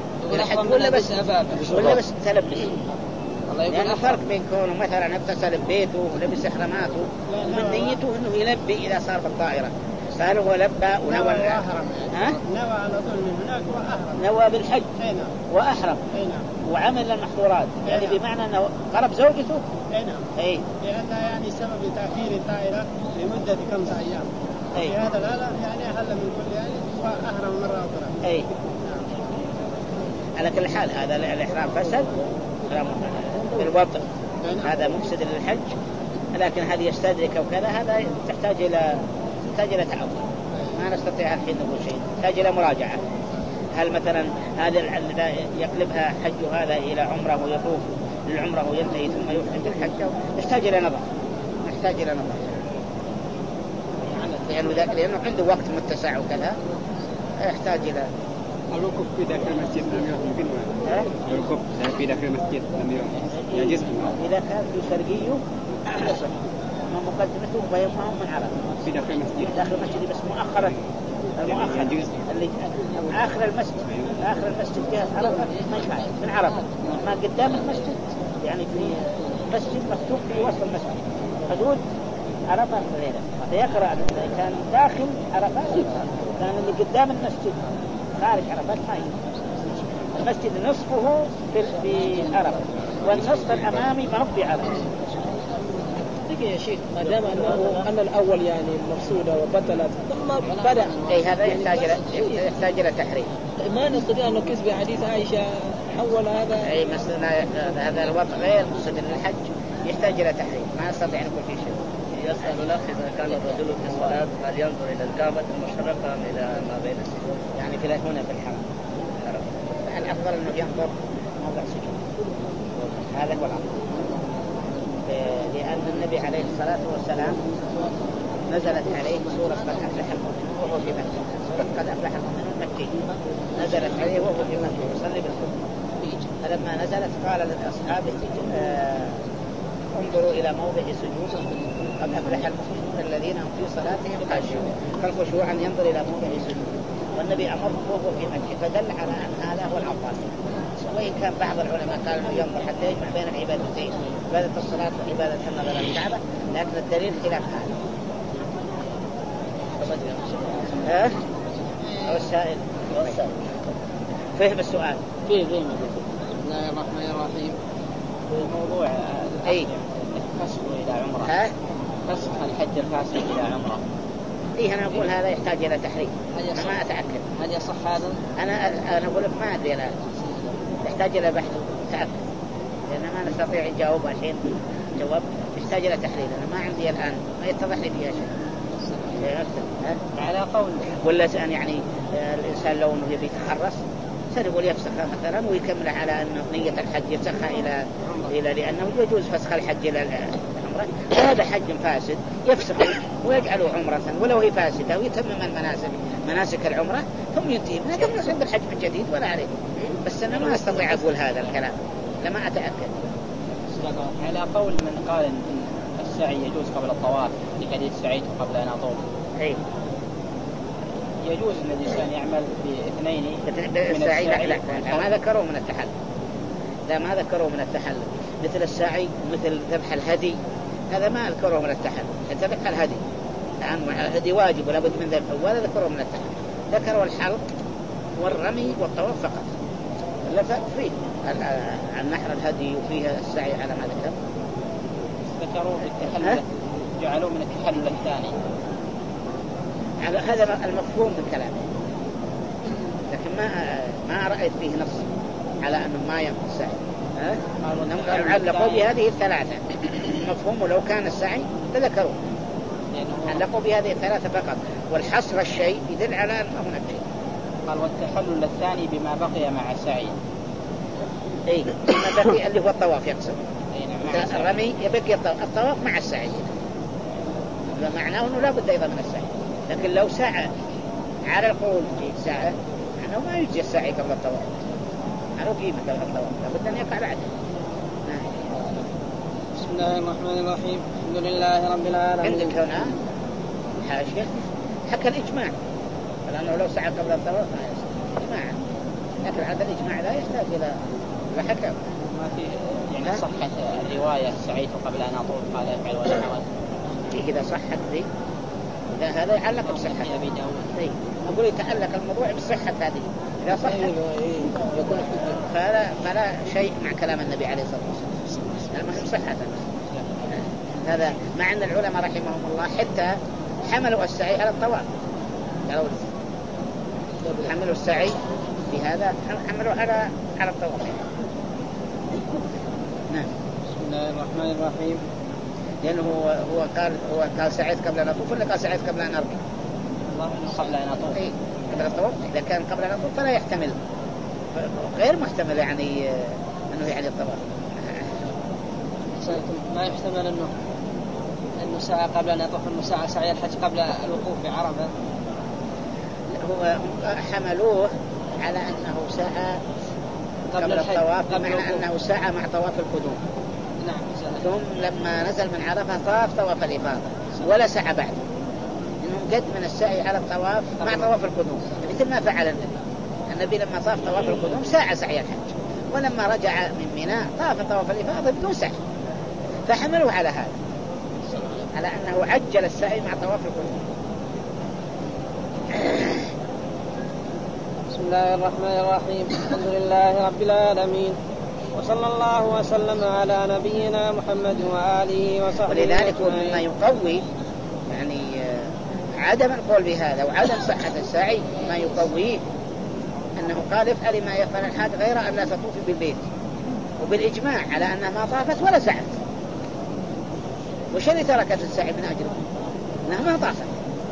ولا بس تلبس. لأن فرق بين كونه مثلا اغتسل ببيته ولبس إحراماته ومن نيته إنه يلبي إذا صار بالطائرة، فهل هو لبى ونوى نوى على طول من هناك وأحرم، نوى بالحج وأحرم وعمل المحظورات، يعني بمعنى أنه قرب زوجته لأنها يعني سبب تأخير الطائرة لمدة 5 أيام. في هذا الحالة يعني أهل من كل يعني وأحرم مرة أخرى. على كل حال هذا الإحرام فسد بالوطن، هذا مفسد للحج، لكن هل يستدرك وكذا هذا تحتاج إلى تعظيم، ما نستطيع الحين نقول شيء، تحتاج إلى مراجعة. هل مثلا هذا يقلبها حج هذا إلى عمره ويطوف للعمره وينتهي ثم يحج الحج، يحتاج إلى نظر لأنه عنده وقت متسع وكذا، يحتاج إلى الوقوف في داخل المسجد يمكن الوقوف في داخل المسجد يجوز إذا كان في شرقيه من مقدمته ويمهم من عرب في داخل المسجد بس مؤخرا اللي آخر المسجد جهة عرفة ما ينفع من عرفة، ما قدام المسجد يعني في مسجد مكتوب في وسط المسجد حدود عرفة غيره، فيقرأ إذا كان داخل عرفة كان اللي قدام المسجد خارج عرفات ما ينفع. المسجد نصفه في عرفة والنصف الأمامي ما هو في عرفة. يا شيخ ما دام أن الأول يعني مفسودة وبطلت ثم بدأ هذا يحتاج إلى تحريم. ما نستطيع أن نقيس بحديث عائشة حول هذا مثلا هذا الوضع غير مفسد للحج يحتاج إلى تحريم، ما نستطيع نقول فيه شيء. يسأل الأخ إذا كان الرجل في الصلاة هل ينظر إلى الكعبة المشرقة أم إلى ما بين السجود؟ يعني في هنا في الحرم الأفضل أنه ينظر موضع سجود، هذا هو الأفضل، لأن النبي عليه الصلاة والسلام نزلت عليه سورة قد أفلح المؤمنون وهو في مكة، سورة قد أفلح المؤمنون مكية نزلت عليه وهو في مكة يصلي بالخطبة، فلما نزلت قال لأصحابه انظروا إلى موضع سجود قد أفلح المؤمنون الذين هم في صلاتهم خاشعون، فالخشوع أن ينظر إلى موضع سجود، والنبي أمر وهو في مكة، فدل على أن هذا هو الأفضل. وإن كان بعض العلماء قال إنه ينظر حتى يجمع بين العبادتين، عبادة الصلاة وعبادة النظر للكعبة، لكن الدليل خلاف هذا. أو السائل فهم السؤال. بسم الله الرحمن الرحيم. موضوع فسخ إلى عمرة، فسخ الحج الفاسد إلى عمرة. أنا أقول هذا يحتاج إلى تحريم، أنا ما أتأكد. هل يصح هذا؟ أنا أقول لك ما أدري الآن، يحتاج إلى بحث وتأكد، لأن ما نستطيع نجاوب الحين جواب، يحتاج إلى تحريم، أنا ما عندي الآن ما يتضح لي فيها شيء. على قول ولا يعني الإنسان لو إنه يبي يتحرس سنقول يفسخها مثلا ويكمل على أن نية الحج يفسخها إلى لأنه يجوز فسخ الحج إلى العمرة، وهذا حج فاسد يفسخه ويجعله عمرة ولو هي فاسدة ويتمم مناسك العمرة ثم ينتهي منها ثم يصير بالحج من جديد ولا عليه. بس أنا ما أستطيع أقول هذا الكلام، لما أتأكد. على قول من قال إن السعي يجوز قبل الطواف لحديث سعيد قبل أن أطوف، يجوز أن الإنسان يعمل باثنين من السعي؟ لا ما ذكروا من التحلل، لا ما ذكروا من التحلل، مثل السعي مثل ذبح الهدي هذا ما ذكروا من التحلل، ذبح الهدي لأن الهدي واجب ولا بد من ذبحه ولا ذكروا من التحلل، ذكروا الحلق والرمي والطواف فقط. فيه النحر الهدي وفيها السعي على ما ذكر. ذكروا التحلل جعلوا من التحلل الثاني، على هذا المفهوم من كلامه، لكن ما رأيت فيه نص على أنه ما ينفع السعي. علقوا بهذه الثلاثة مفهوم، لو كان السعي لذكروا علقوا بهذه الثلاثة فقط، والحصر الشيء يدل على أنه هناك شيء. قال والتحلل الثاني بما بقي مع السعي. بما بقي اللي هو الطواف يقصد. الرمي يبقي الطواف مع السعي، معناه أنه لا بد أيضا من السعي. لكن لو سعى على القول سعى أنه ما يجزي السعي قبل الطواف، أنه قيمة قبل الطواف لابد أن يفعل عدل. بسم الله الرحمن الرحيم. الحمد لله رب العالمين. عندك هنا حاشية حكى الإجماع، لأنه لو سعى قبل الطواف ما يصح إجماع، لكن هذا الإجماع لا يحتاج إلى حكم. ما في يعني صحة الرواية سعيت قبل أن أطوف قال يفعل ولا يفعل. إذا صحت ذي هذا يعلق بصحة أبي داود. أقول يتعلق الموضوع بصحة هذه، إذا صحت يكون فلا شيء مع كلام النبي عليه الصلاة والسلام، المهم صحة هذا. مع أن العلماء رحمهم الله حتى حملوا السعي على الطواف، حملوا السعي في هذا، حملوا على الطواف. نعم. بسم الله الرحمن الرحيم. لأنه هو قال سعيت قبل أن أطوف ولا قال سعيت قبل أن أركب؟ الله قبل أن أطوف. قبل الطواف. إذا كان قبل أن أطوف فلا يحتمل، غير محتمل يعني أنه يعني الطواف. ما يحتمل أنه سعى قبل أن يطوف، أنه سعي الحج قبل الوقوف بعرفة. هو حملوه على أنه سعى قبل الطواف، بمعنى أنه سعى مع طواف القدوم. نعم. ثم لما نزل من عرفة طواف الإفاضة ولا سعى بعد، إنهم قد من السعي على الطواف مع طواف القدوم، مثل ما فعل النبي لما طاف طواف القدوم سعى سعي الحج، ولما رجع من منى طاف طواف الإفاضة بدون سعي، فحملوه على هذا، على أنه عجل السعي مع طواف القدوم. بسم الله الرحمن الرحيم. الحمد لله رب العالمين، وصلى الله وسلم على نبينا محمد وآله وصحبه. ولذلك مما يقوي يعني عدم القول بهذا وعدم صحة السعي، ما يقويه أنه قال افعل ما يفعل الحاج غير أن لا تطوفي بالبيت، وبالإجماع على أنها ما طافت ولا سعت. وش اللي تركت السعي من أجله؟ أنها ما طافت،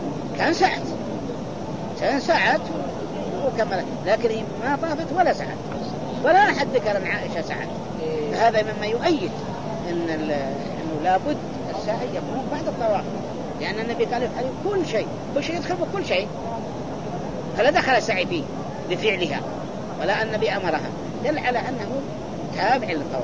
كان سعت وكملت، لكن ما طافت ولا سعت، ولا أحد ذكر أن عائشة سعت. هذا مما يؤيد أنه لابد السعي يكون بعد الطواف، لأن النبي قال يفعل كل شيء يدخل بكل شيء، فلا دخل السعي فيه بفعلها ولا النبي أمرها، دل على أنه تابع للطواف.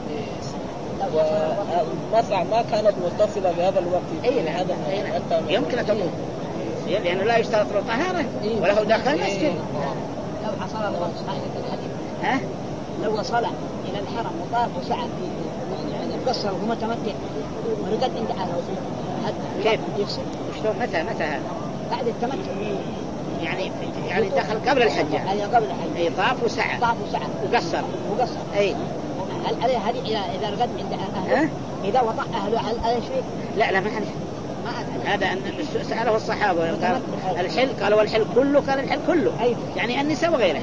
ما كانت متصلة بهذا الوقت. يمكن أن تكون، لأنه لا يشترط له طهارة وله داخل مسجد. لو حصل له صحيح الحديث لو وصل إلى الحرم وطاف وسعى يعني قصر ومتمتع ورقد عند أهله كيف يفصل؟ وشلون متى هذا؟ بعد التمتع يعني دخل قبل الحج. قبل الحج. أي طاف وسعى وقصر. أي هل عليه هذه إذا رقد عند أهله إذا وطأ أهله على شيء؟ لا ما هذا أن سأله الصحابة قال الحل، قالوا الحل كله، قال الحل كله يعني النساء وغيره.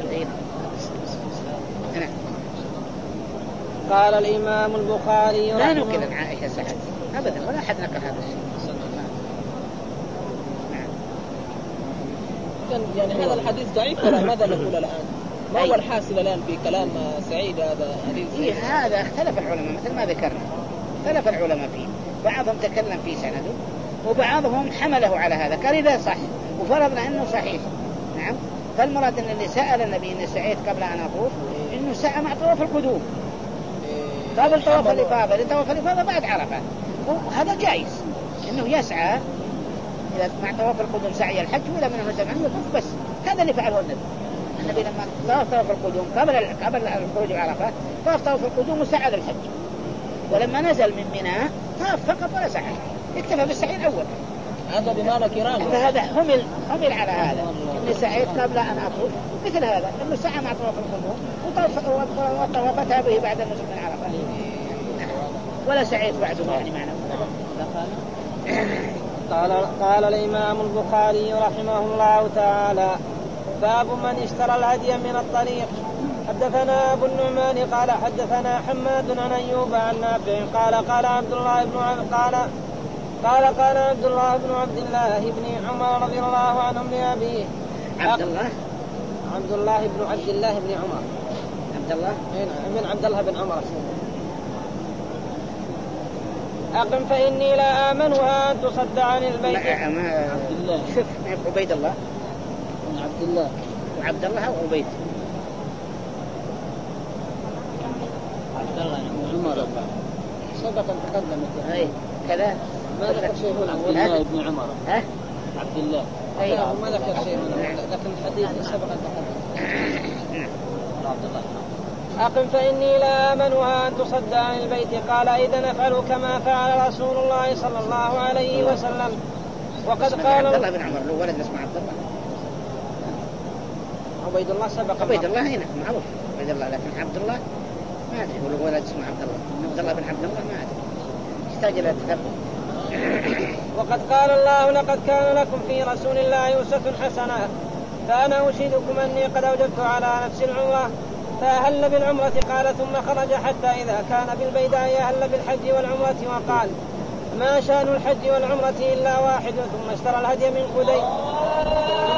قال الإمام البخاري لا نقل عن عائشة سعد أبدا، ولا أحد نقل هذا الشيء. يعني هذا الحديث ضعيف ولا ماذا نقول الآن؟ ما هو الحاصل الآن في كلام سعيد هذا حديث؟ هذا اختلف العلماء مثل ما ذكرنا، اختلف العلماء فيه، بعضهم تكلم في سنده وبعضهم حمله على هذا، قال إذا صح وفرضنا أنه صحيح. نعم. فالمراد أن اللي سأل النبي إن سعيت قبل أن أطوف إنه سعى مع طواف القدوم قبل طواف الإفاضة، لطواف الإفاضة بعد عرفة، وهذا جائز إنه يسعى إذا مع طواف القدوم سعي الحج، وإذا منه نزل عنه يطوف بس. هذا اللي فعله النبي لما طواف القدوم قبل الخروج عرفة طاف طواف القدوم وسعى للحج، ولما نزل من منى طاف فقط ولا سعى، اكتفى بالسعي الأول. هذا بمعنى كرام. فهذا همل على هذا إني سعيت قبل أن أطوف، مثل هذا إنه سعى مع طواف القدوم وطوفتها به بعد النزول من عرفة، ولا سعيت بعده يعني معنا. قال الإمام البخاري رحمه الله تعالى: باب من اشترى الهدي من الطريق. حدثنا أبو النعمان قال حدثنا حماد عن أيوب عن نافع قال عبد الله بن عبد الله بن عمر رضي الله عنهم لأبيه. عبد الله بن عبد الله بن عمر. من عبد الله بن عمر. أقم فإني لا آمنها أن تصد عن البيت. عبد الله. شوف عبيد الله. عبد الله. وعبد الله أو عبيد. عبد الله بن عمر. سبق أن تقدمت. أي كذا. ما ذكر شيء هنا. عبد الله بن عمر. ها؟ عبد الله. أيوة. ما ذكر شيء هنا، لكن الحديث سبق أن تقدم. عبد الله. أقم فإني لا آمنها أن تصد عن البيت. قال إذا نفعل كما فعل رسول الله صلى الله عليه وسلم. وقد قال عبد الله بن عمر له ولد اسمه عبد الله. عبيد الله سبق. عبيد الله هنا معروف عبيد الله، لكن عبد الله ما أدري هو له ولد اسمه عبد الله. عبد الله بن عبد الله ما أدري، يحتاج إلى تثبت. وقد قال الله لقد كان لكم في رسول الله أسوة حسنة. فأنا أشهدكم أني قد أوجبت على نفس العمرة فأهل بالعمرة. قال ثم خرج حتى إذا كان بالبيداء أهل بالحج والعمرة وقال ما شأن الحج والعمرة إلا واحد. ثم اشترى الهدي من قدي